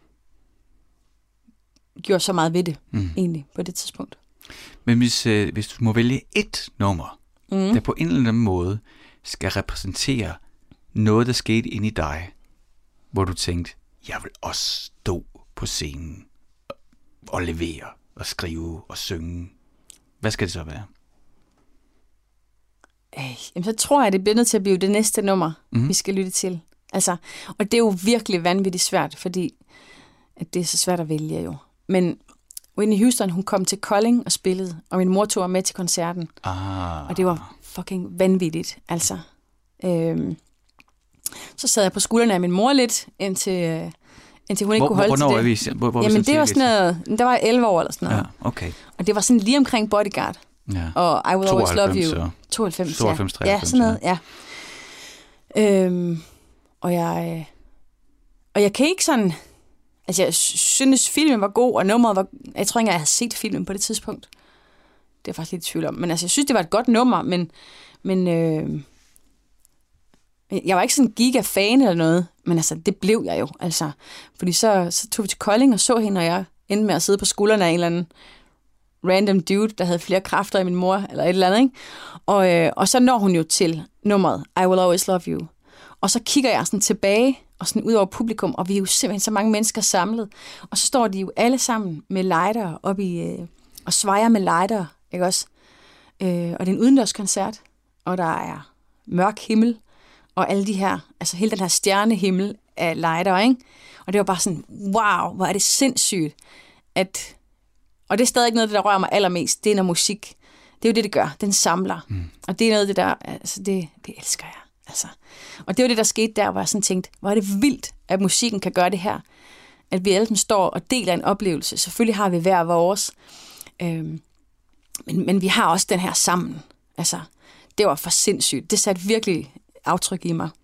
gjorde så meget ved det, mm. egentlig, på det tidspunkt. Men hvis, øh, hvis du må vælge ét nummer, mm. der på en eller anden måde skal repræsentere noget, der skete inde i dig, hvor du tænkte, jeg vil også stå på scenen og levere, og skrive og synge. Hvad skal det så være? Øh, jamen, så tror jeg, det bliver nødt til at blive det næste nummer, mm. vi skal lytte til. Altså, og det er jo virkelig vanvittigt svært, fordi at det er så svært at vælge jo. Men Whitney Houston, hun kom til Kolding og spillede, og min mor tog mig med til koncerten. Ah. Og det var fucking vanvittigt, altså. Øhm, så sad jeg på skuldrene af min mor lidt, indtil, indtil hun ikke hvor, kunne holde hvornår til det. Er vi, hvor, hvor Jamen, det var sådan noget, der var jeg elleve år eller sådan noget. Ja, okay. Og det var sådan lige omkring Bodyguard. Ja. Og I Will Always Love You. Så. tooghalvfems, tooghalvfems, ja. treoghalvfems, Ja, sådan noget, ja. Øhm, og jeg... Og jeg kan ikke sådan... Altså, jeg synes, filmen var god, og nummeret var... Jeg tror ikke, jeg havde set filmen på det tidspunkt. Det er jeg faktisk lidt i tvivl om. Men altså, jeg synes, det var et godt nummer, men... men øh, jeg var ikke sådan en giga-fan eller noget, men altså, det blev jeg jo, altså. Fordi så, så tog vi til Kolding og så hende, og jeg endte med at sidde på skuldrene af en eller anden random dude, der havde flere kræfter i min mor, eller et eller andet, ikke? Og, øh, og så når hun jo til nummeret I Will Always Love You. Og så kigger jeg sådan tilbage, og sådan ud over publikum, og vi er jo simpelthen så mange mennesker samlet. Og så står de jo alle sammen med lighter op i, øh, og svejer med lighter, ikke også? Øh, og det er en udendørskoncert, og der er mørk himmel, og alle de her, altså hele den her stjernehimmel af lighter, ikke? Og det var bare sådan, wow, hvor er det sindssygt, at, og det er stadig noget, der rører mig allermest, det er når musik, det er jo det, det gør, den samler. Mm. Og det er noget af det der, altså det, det elsker jeg. Altså. Og det var det, der skete der, hvor jeg sådan tænkte, hvor er det vildt, at musikken kan gøre det her. At vi alle sammen står og deler en oplevelse. Selvfølgelig har vi hver vores. Øhm, men, men vi har også den her sammen. Altså, det var for sindssygt. Det satte virkelig aftryk i mig.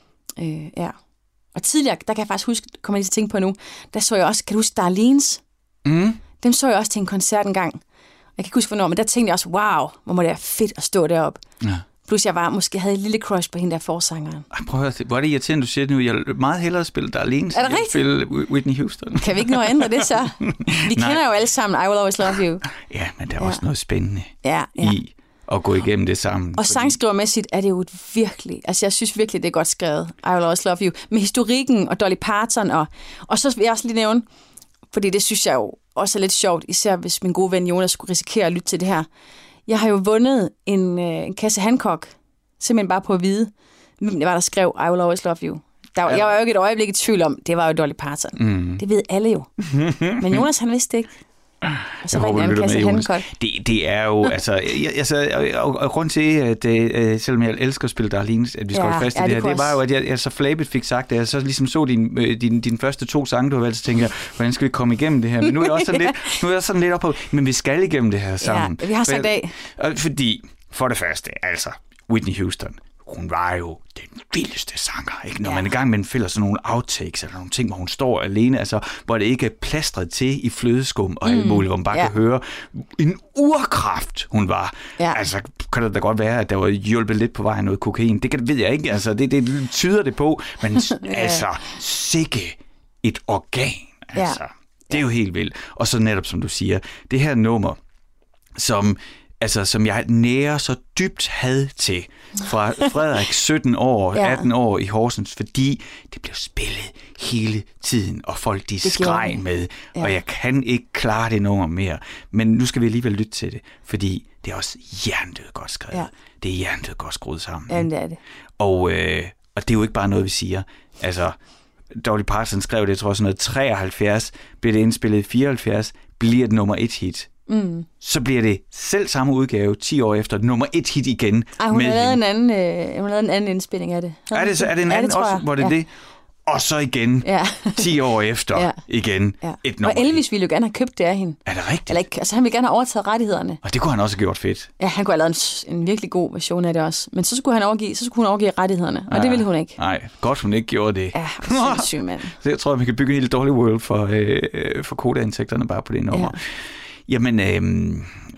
Øh, ja. Og tidligere, der kan jeg faktisk huske, kommer jeg lige til at tænke på nu, der så jeg også, kan du huske Darlenes? Mm. Dem så jeg også til en koncert en gang. Jeg kan ikke huske, hvornår, men der tænkte jeg også, wow, hvor må det være fedt at stå deroppe. Ja. Plus jeg var, måske havde et lille crush på hende der forsangeren. Ej, prøv at høre, hvor er det irriterende, du siger det nu. Jeg vil meget hellere spille Darlene, er det end at spille Whitney Houston. Kan vi ikke nå at ændre det så? Vi kender jo alle sammen I Will Always Love You. Ja, men der er ja. også noget spændende ja, ja. i at gå igennem det sammen. Og fordi... sangskrivermæssigt er det jo virkelig, altså jeg synes virkelig, det er godt skrevet, I Will Always Love You. Med historikken og Dolly Parton, og, og så vil jeg også lige nævne, fordi det synes jeg jo også er lidt sjovt, især hvis min gode ven Jonas skulle risikere at lytte til det her. Jeg har jo vundet en, øh, en kasse Hancock, simpelthen bare på at vide, hvem det var, der skrev I Will Always Love You. Der, ja. Jeg var jo ikke et øjeblik i tvivl om, det var jo Dolly Parton. Mm. Det ved alle jo. Men Jonas, han vidste ikke. Og så var en kasse Hancock. Det, det er jo, altså, jeg, altså og, og grund til, at uh, selvom jeg elsker at spille Darlene, at vi skal ja, holde fast i ja, det her, det var jo, at jeg, jeg så flabet fik sagt det, jeg så ligesom så din, din, din første to sange, du har valgt, så tænkte jeg, hvordan skal vi komme igennem det her? Men nu er jeg også sådan, lidt, nu er jeg sådan lidt op på, men vi skal igennem det her sammen. Ja, vi har sagt af. Fordi, for det første, altså, Whitney Houston, hun var jo den vildeste sanger, ikke? Når ja. man er i gang med en fælder sådan nogle outtakes, eller nogle ting, hvor hun står alene, altså, hvor det ikke er plastret til i flødeskum og mm. alt muligt, hvor man bare ja. kan høre en urkraft, hun var. Ja. Altså, kan det da godt være, at der var hjulpet lidt på vejen noget kokain. Det kan, ved jeg ikke, altså, det, det tyder det på, men ja. altså, sikke et organ, altså. Ja. Det er jo helt vildt. Og så netop, som du siger, det her nummer, som... Altså, som jeg nærer så dybt had til fra Frederik sytten år, ja. atten år i Horsens, fordi det blev spillet hele tiden, og folk de skreg med, ja. og jeg kan ikke klare det nummer mere. Men nu skal vi alligevel lytte til det, fordi det er også hjernedødt godt skrevet. Ja. Det er hjernedødt godt skruet sammen. Ja, det er det. Og, øh, og det er jo ikke bare noget, vi siger. Altså, Dolly Parton skrev det, jeg tror sådan noget treoghalvfjerds, blev det indspillet i fireoghalvfjerds, bliver det nummer et hit. Mm. Så bliver det selv samme udgave ti år efter nummer et hit igen. Ej, hun har lavet en anden, øh, hun har lavet en anden indspilning af det. Er det, så, er det en ja, anden det også, hvor det er ja. det? Og så igen, ja. ti år efter, ja. igen, ja. et nummer. Og Elvis ville jo gerne have købt det af hende. Er det rigtigt? Eller ikke, altså han ville gerne have overtaget rettighederne. Og det kunne han også have gjort fedt. Ja, han kunne have lavet en, en virkelig god version af det også. Men så skulle han overgive, så skulle hun overgive rettighederne, og ja. det ville hun ikke. Nej, godt hun ikke gjorde det. Ja, sindssygt, mand. Så jeg tror, at vi kan bygge en helt dårlig world for, øh, for kodaindtægterne bare på det nummer. Ja. Jamen, øh,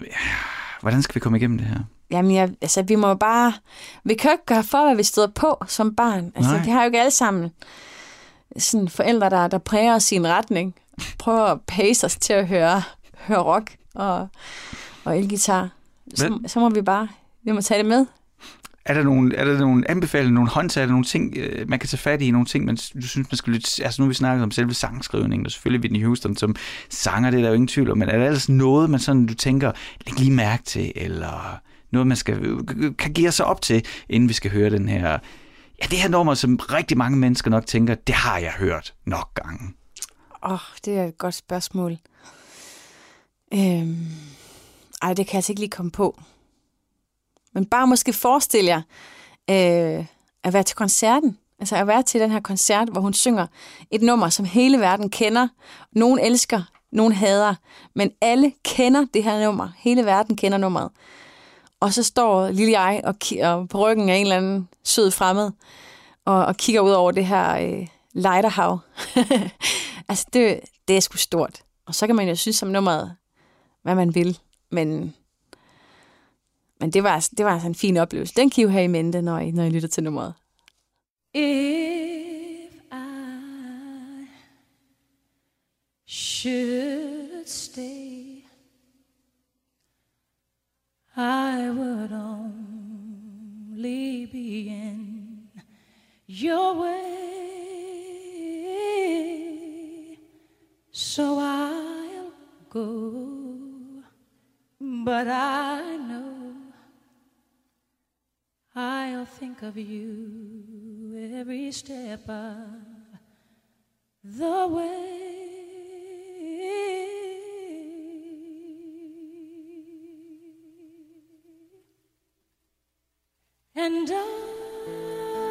hvordan skal vi komme igennem det her? Jamen, jeg, altså, vi må bare... Vi kan jo ikke gøre for, hvad vi støder på som barn. Altså, de har jo ikke alle sammen sådan forældre, der, der præger os i en retning. Prøver at pace os til at høre, høre rock og, og elgitar. Så, så må vi bare... Vi må tage det med. Er der nogle, er der nogle anbefalinger, nogle håndtag, nogle ting, man kan tage fat i, nogle ting, man, du synes, man skal lytte... Altså nu har vi snakket om selve sangskrivningen, og selvfølgelig Whitney Houston som sanger, det er der jo ingen tvivl om, men er der ellers noget, man sådan, du tænker, læg lige mærke til, eller noget, man skal, kan give sig op til, inden vi skal høre den her... Ja, det her nummer, som rigtig mange mennesker nok tænker, det har jeg hørt nok gange. Åh, oh, det er et godt spørgsmål. Øhm... Ej, det kan jeg altså ikke lige komme på. Men bare måske forestille jer øh, at være til koncerten. Altså at være til den her koncert, hvor hun synger et nummer, som hele verden kender. Nogen elsker, nogen hader. Men alle kender det her nummer. Hele verden kender nummeret. Og så står lille jeg og, og på ryggen af en eller anden sød fremmed og, og kigger ud over det her øh, lighterhav. Altså det, det er sgu stort. Og så kan man jo synes om nummeret, hvad man vil. Men... Men det var, det var altså en fin oplevelse. Den kan I jo have i mente, når I, når I lytter til nummeret. If I should stay, I would only be in your way, so I'll go, but I know I'll think of you every step of the way. And I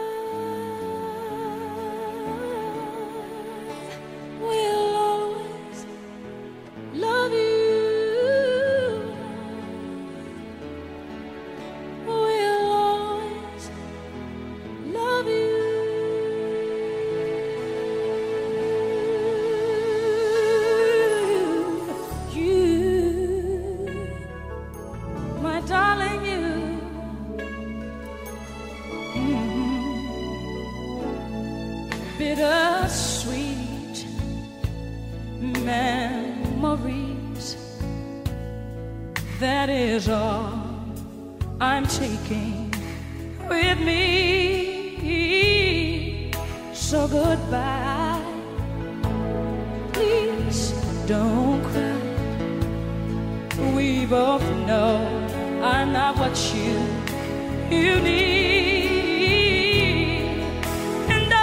that is all I'm taking with me. So goodbye, please don't cry. We both know I'm not what you you need, and I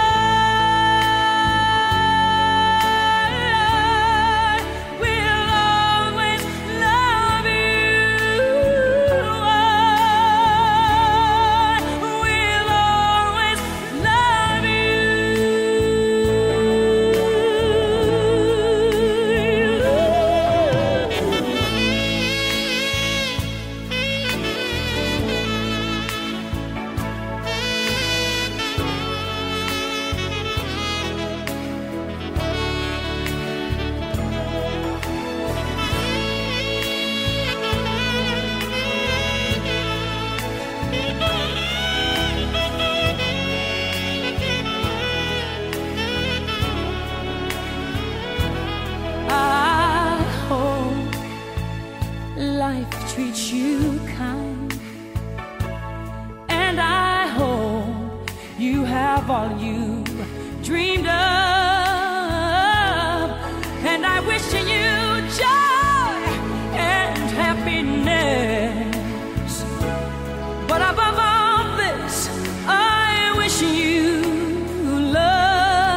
will always love you. I will always love treat you kind, and I hope you have all you dreamed of, and I wish you joy and happiness, but above all this I wish you love.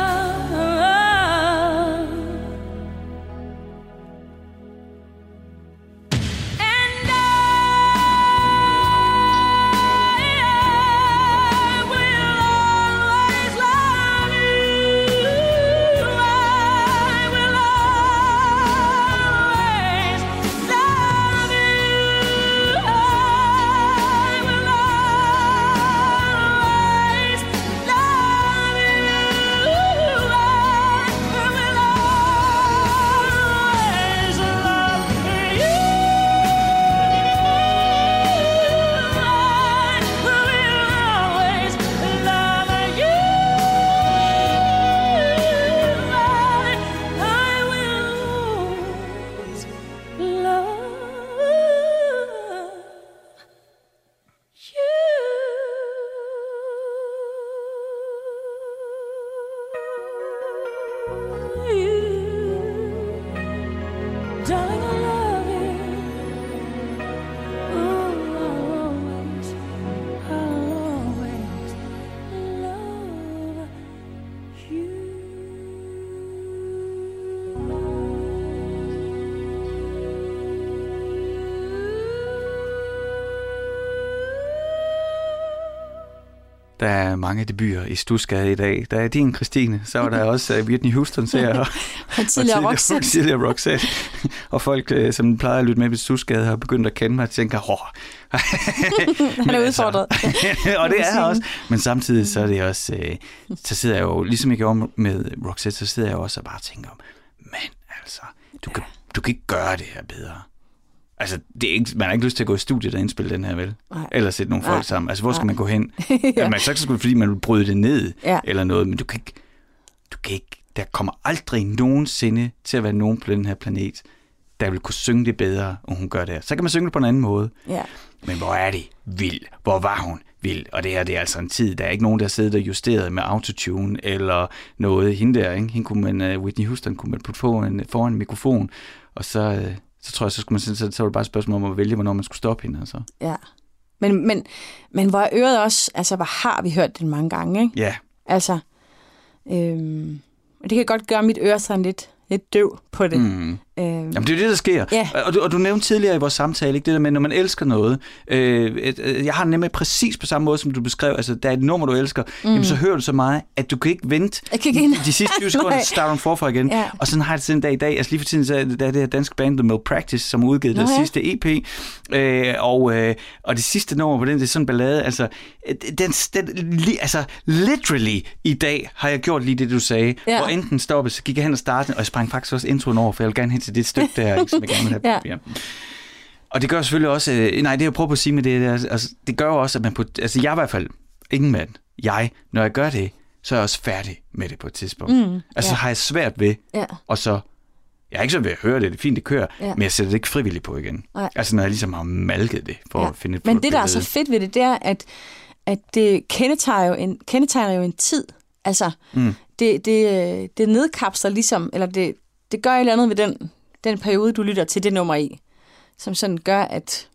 Der er mange debuter i Studsgade i dag. Der er din, Christine. Så var der også uh, Whitney Houston, ser jeg. Og tidligere Roxette. Tidligere Roxette. Og folk, uh, som plejer at lytte med på Studsgade, har begyndt at kende mig og tænker, åh. Han er udfordret. Og det er jeg også. Men samtidig så er det også, uh, så sidder jeg jo, ligesom jeg gjorde med Roxette, så sidder jeg også og bare tænker, men altså, du kan, du kan ikke gøre det her bedre. Altså, det er ikke, man har ikke lyst til at gå i studiet og indspille den her, vel? Nej. Eller sætte nogle folk Nej. sammen. Altså, hvor skal Nej. man gå hen? ja. Man så ikke skulle, fordi man vil bryde det ned, ja. eller noget, men du kan, ikke, du kan ikke... Der kommer aldrig nogensinde til at være nogen på den her planet, der vil kunne synge det bedre, og hun gør det her. Så kan man synge det på en anden måde. Ja. Men hvor er det vild? Hvor var hun vild? Og det her, det er altså en tid, der er ikke nogen, der sidder og justeret med autotune, eller noget. Hende der, ikke? Hende kunne man, uh, Whitney Houston kunne man putte foran, foran en mikrofon, og så... Uh, Så tror jeg, så, skulle man, så, så var det bare et spørgsmål om at vælge, hvornår man skulle stoppe hende. Altså. Ja, men, men, men hvor er øret også, altså hvor har vi hørt den mange gange, ikke? Ja. Altså, øhm, og det kan godt gøre mit øre sådan lidt, lidt døv på det. Mm. Øhm. Jamen det er det, der sker. Ja. Og, du, og du nævnte tidligere i vores samtale, ikke det der med, når man elsker noget. Øh, et, jeg har nemlig præcis på samme måde, som du beskrev, altså der er et nummer, du elsker, mm. jamen, så hører du så meget, at du kan ikke vente kan de sidste tyve sekunder, så starter du forfra igen. Ja. Og sådan har jeg det sådan en dag i dag. Altså lige for tiden, så er det, der er det her danske band, The Malpractice, som har udgivet deres ja. sidste E P. Øh, og, øh, og det sidste nummer på den, det er sådan en ballade. Altså, den, den, li, altså literally i dag har jeg gjort lige det, du sagde. Ja. Hvor enten stoppede, så gik jeg hen og startede, og jeg sprang faktisk også introen over, for jeg vil gerne hen til det stykke der, ikke, som jeg gerne vil have. Ja. Og det gør selvfølgelig også, øh, nej, det jeg prøver på at sige med det, det, er, altså, det gør jo også, at man på, altså jeg i hvert fald, ingen mand, jeg, når jeg gør det, så er jeg også færdig med det på et tidspunkt. Mm, altså ja. har jeg svært ved, ja. og så, Jeg er ikke så ved at høre det, det er fint, det kører, Ja. men jeg sætter det ikke frivilligt på igen. Nej. Altså, når jeg ligesom har malket det, for Ja. at finde et Men det, der er så billede. fedt ved det, det er, at, at det kendetegner jo en, kendetegner jo en tid. Altså, Mm. det, det, det nedkapsler ligesom, eller det, det gør et eller andet ved den, den periode, du lytter til det nummer i, som sådan gør, at,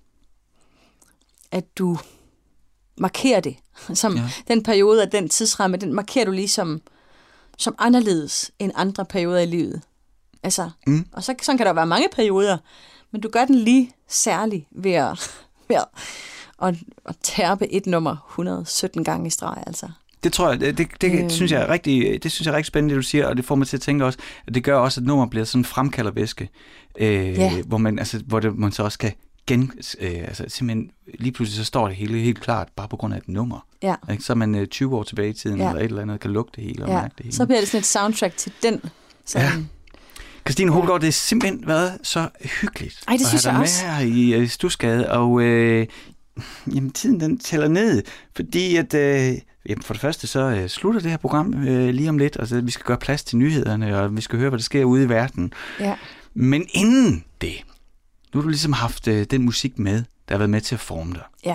at du markerer det. Som Ja. ja. Den periode af den tidsramme, den markerer du ligesom som anderledes end andre perioder i livet. Altså, Mm. og så, sådan kan der være mange perioder, men du gør den lige særlig ved at, ved at, at, at tærpe et nummer et hundrede og sytten gange i streg, altså. Det tror jeg, det, det, det Øhm. synes jeg er rigtig, det synes jeg er rigtig spændende, det du siger, og det får mig til at tænke også, at det gør også, at nummer bliver sådan en fremkaldervæske, øh, Ja. hvor man, altså, hvor det, man så også kan gen, øh, altså simpelthen, lige pludselig så står det hele helt klart, bare på grund af et nummer. Ja. Ikke? Så er man øh, tyve år tilbage i tiden, Ja. eller et eller andet, kan lugte det hele og Ja, mærke det hele. så bliver det sådan et soundtrack til den. Sådan. Christine Holgaard, det har simpelthen været så hyggeligt Ej, det at synes have jeg dig også. med her i øh, Studsgade, og øh, jamen, tiden den tæller ned, fordi at, øh, jamen, for det første så øh, slutter det her program øh, lige om lidt, altså vi skal gøre plads til nyhederne, og vi skal høre, hvad der sker ude i verden. Ja. Men inden det, nu har du ligesom haft øh, den musik med, der har været med til at forme dig, Ja.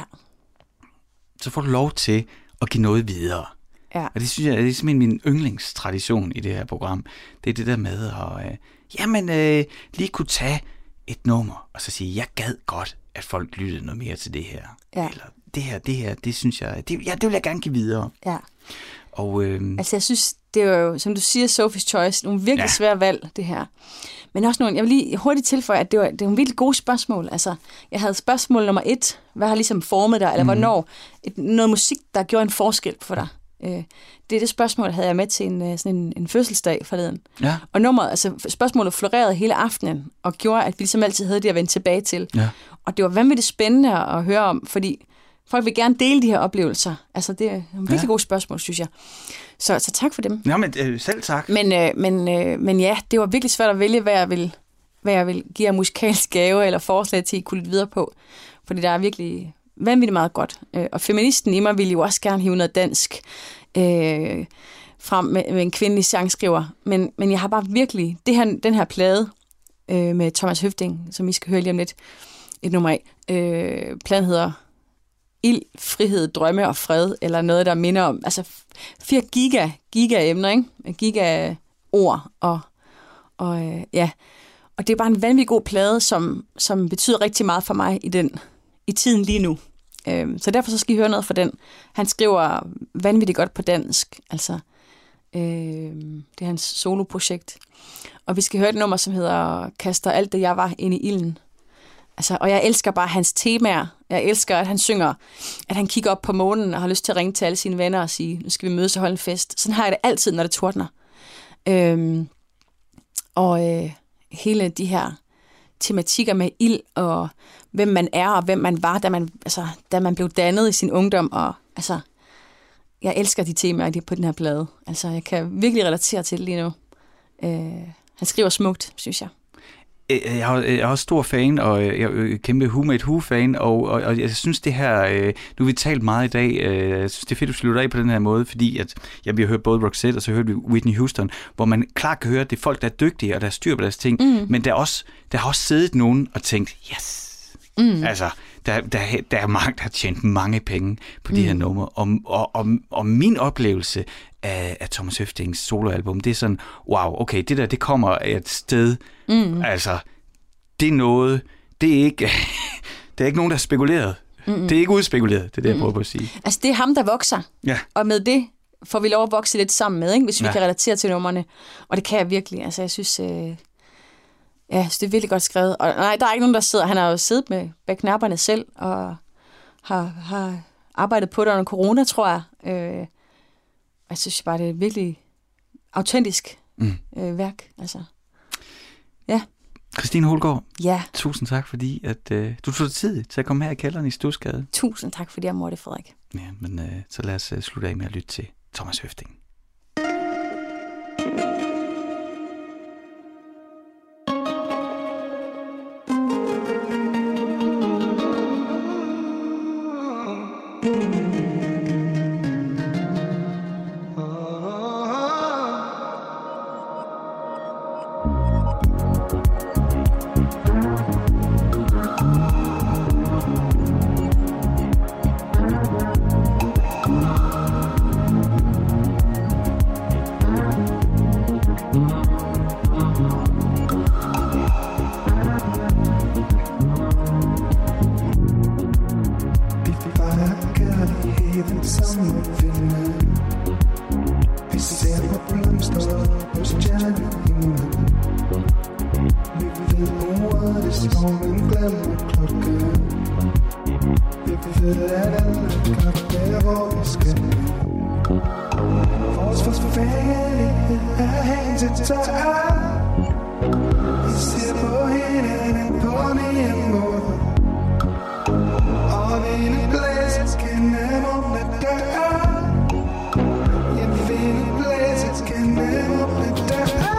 så får du lov til at give noget videre. Ja. Og det synes jeg, det er simpelthen min yndlingstradition i det her program. Det er det der med at øh, jamen, øh, lige kunne tage et nummer, og så sige, jeg gad godt, at folk lyttede noget mere til det her. Ja. Eller det her, det her, det synes jeg, det, ja, det vil jeg gerne give videre. Ja. Og øh, Altså, jeg synes, det er jo, som du siger, Sophie's Choice, nogle virkelig Ja. ja. svære valg, det her. Men også nogle, jeg vil lige hurtigt tilføje, at det var, det var nogle virkelig gode spørgsmål. Altså, jeg havde spørgsmål nummer et, hvad har ligesom formet dig, eller mm. hvornår et, noget musik, der gjorde en forskel for dig. Øh, det er det spørgsmål, havde jeg med til en, øh, sådan en, en fødselsdag forleden. ja, Og nummeret, altså spørgsmålet florerede hele aftenen, og gjorde, at vi ligesom altid havde det at vende tilbage til. ja. Og det var vanvittigt spændende at høre om, fordi folk vil gerne dele de her oplevelser. Altså, det er nogle virkelig Ja. gode spørgsmål, synes jeg. Så, så tak for dem. Nå, men øh, selv tak. Men, øh, men, øh, men ja, det var virkelig svært at vælge, hvad jeg vil, hvad jeg vil give af musikalsk gave eller forslag til, at I kunne lytte videre på. Fordi der er virkelig vanvittigt meget godt. Øh, og feministen i mig ville jo også gerne hive noget dansk øh, frem med, med en kvindelig sangskriver. Men, men jeg har bare virkelig, det her, den her plade øh, med Thomas Høfting, som I skal høre lige om lidt, et nummer af. Øh, pladen hedder Ild, Frihed, Drømme og Fred, eller noget, der minder om, altså fire giga, giga emner, ikke? Giga ord, og, og øh, ja, og det er bare en vanvittig god plade, som, som betyder rigtig meget for mig i den, i tiden lige nu. Øh, så derfor så skal I høre noget fra den. Han skriver vanvittigt godt på dansk, altså øh, det er hans soloprojekt. Og vi skal høre et nummer, som hedder Kaster alt det, jeg var ind i ilden. Altså, og jeg elsker bare hans temaer. Jeg elsker, at han synger, at han kigger op på månen og har lyst til at ringe til alle sine venner og sige, nu skal vi mødes og holde en fest. Sådan har jeg det altid, når det tordner. Øhm, og øh, hele de her tematikker med ild og hvem man er og hvem man var, da man, altså, da man blev dannet i sin ungdom. Og, altså, jeg elsker de temaer de på den her plade. Altså, jeg kan virkelig relatere til det lige nu. Øh, han skriver smukt, synes jeg. Jeg er, jeg er også stor fan, og jeg er kæmpe Who Made Who-fan, og, og, og jeg synes det her, øh, nu har vi talt meget i dag, øh, jeg synes det er fedt, at du slutter af på den her måde, fordi at, ja, vi har hørt både Roxette, og så hørte vi Whitney Houston, hvor man klart kan høre, at det er folk, der er dygtige, og der styr på deres ting, mm. men der, er også, der har også siddet nogen og tænkt, yes, mm. altså, der, der, der er mange, der har tjent mange penge på mm. de her numre, og, og, og, og min oplevelse af, af Thomas Høftings soloalbum, det er sådan, wow, okay, det der, det kommer af et sted, mm. altså, det er noget, det er ikke, det er ikke nogen, der har spekuleret. Mm-mm. Det er ikke udspekuleret, det er det, jeg prøver på at sige. Altså, det er ham, der vokser. Ja. Og med det får vi lov at vokse lidt sammen med, ikke? Hvis vi Ja. kan relatere til numrene. Og det kan jeg virkelig. Altså, jeg synes, øh... ja, så det er virkelig godt skrevet. Og nej, der er ikke nogen, der sidder... Han har jo siddet med bag knapperne selv, og har, har arbejdet på det under corona, tror jeg. Øh... Jeg synes bare, det er virkelig autentisk Mm. øh, værk. Altså, ja. Christine Holgaard, Ja, tusind tak, fordi at, øh, du tog dig tid til at komme her i kælderen i Studsgade. tusind tak, fordi jeg måtte, Frederik. Ja, men øh, så lad os øh, slutte af med at lytte til Thomas Høfting. og det står en glemmer klokke. Jeg ved, at alle godt der, hvor vi skal. Vores forsfærdelighed er hængt til tør. Vi ser på hinanden på nye måder. Og vinden blæser gennem åbne døre. Ja, vinden blæser gennem åbne døre.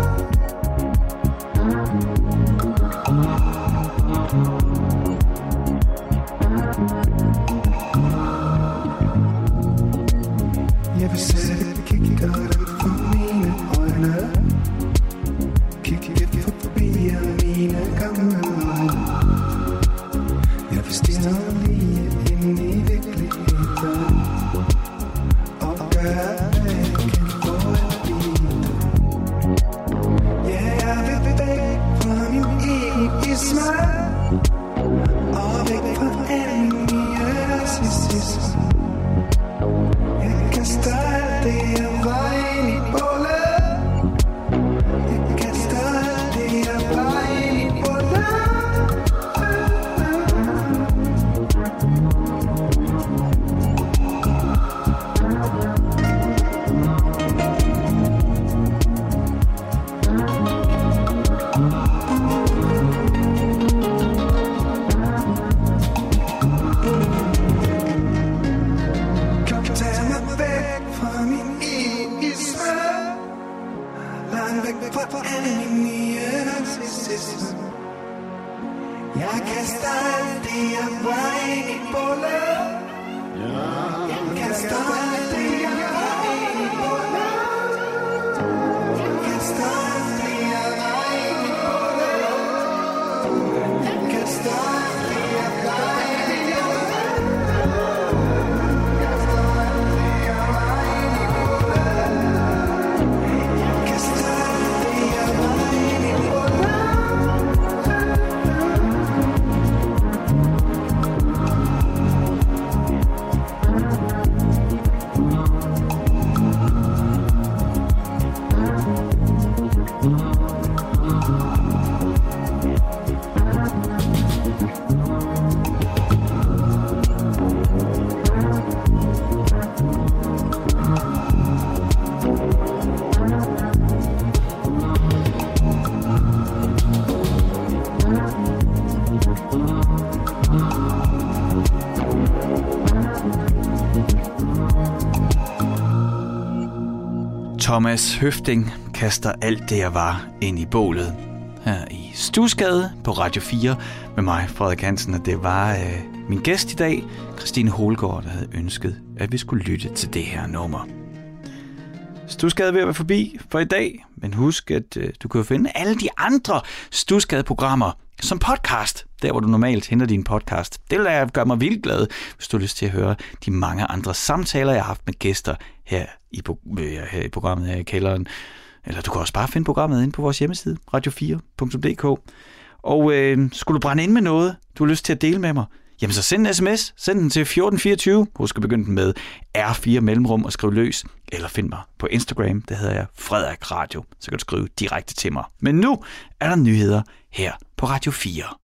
Jeg vil sætte kikkerten for mine øjne. Kigge forbi af mine gamle øjne. Jeg vil stirre lige ind i virkeligheden. Og gøre hvad jeg kan for at blive. Ja, jeg vil væk fra min egoisme. Og væk fra al min narcissisme. Jeg kaster alt det, jeg var ind i bålet. Jeg kaster alt det, jeg var ind i bålet. Jeg kaster alt det, jeg var ind i bålet. Jeg kaster alt det, jeg var ind i bålet. Jeg kaster alt det, jeg var ind i bålet. Jeg kaster alt det, jeg var ind i bålet. Jeg kaster alt det, jeg var ind i bålet. Jeg kaster alt det, jeg var ind i bålet. Thomas Høfting kaster alt det, jeg var, ind i bålet. Her i Studsgade på Radio fire med mig, Frederik Hansen, og det var øh, min gæst i dag, Christine Holgaard, der havde ønsket, at vi skulle lytte til det her nummer. Studsgade er ved at være forbi for i dag, men husk, at øh, du kan finde alle de andre Studsgade-programmer som podcast, der hvor du normalt henter din podcast. Det vil jeg gøre mig vildt glad, hvis du har lyst til at høre de mange andre samtaler, jeg har haft med gæster her i, her i programmet her i kælderen. Eller du kan også bare finde programmet inde på vores hjemmeside, radio fire punktum d k. Og øh, skulle du brænde ind med noget, du har lyst til at dele med mig, jamen så send en sms. Send den til fjorten fireogtyve. Husk at begynde den med R fire mellemrum og skriv løs. Eller find mig på Instagram, der hedder jeg Frederik Radio. Så kan du skrive direkte til mig. Men nu er der nyheder her på Radio fire.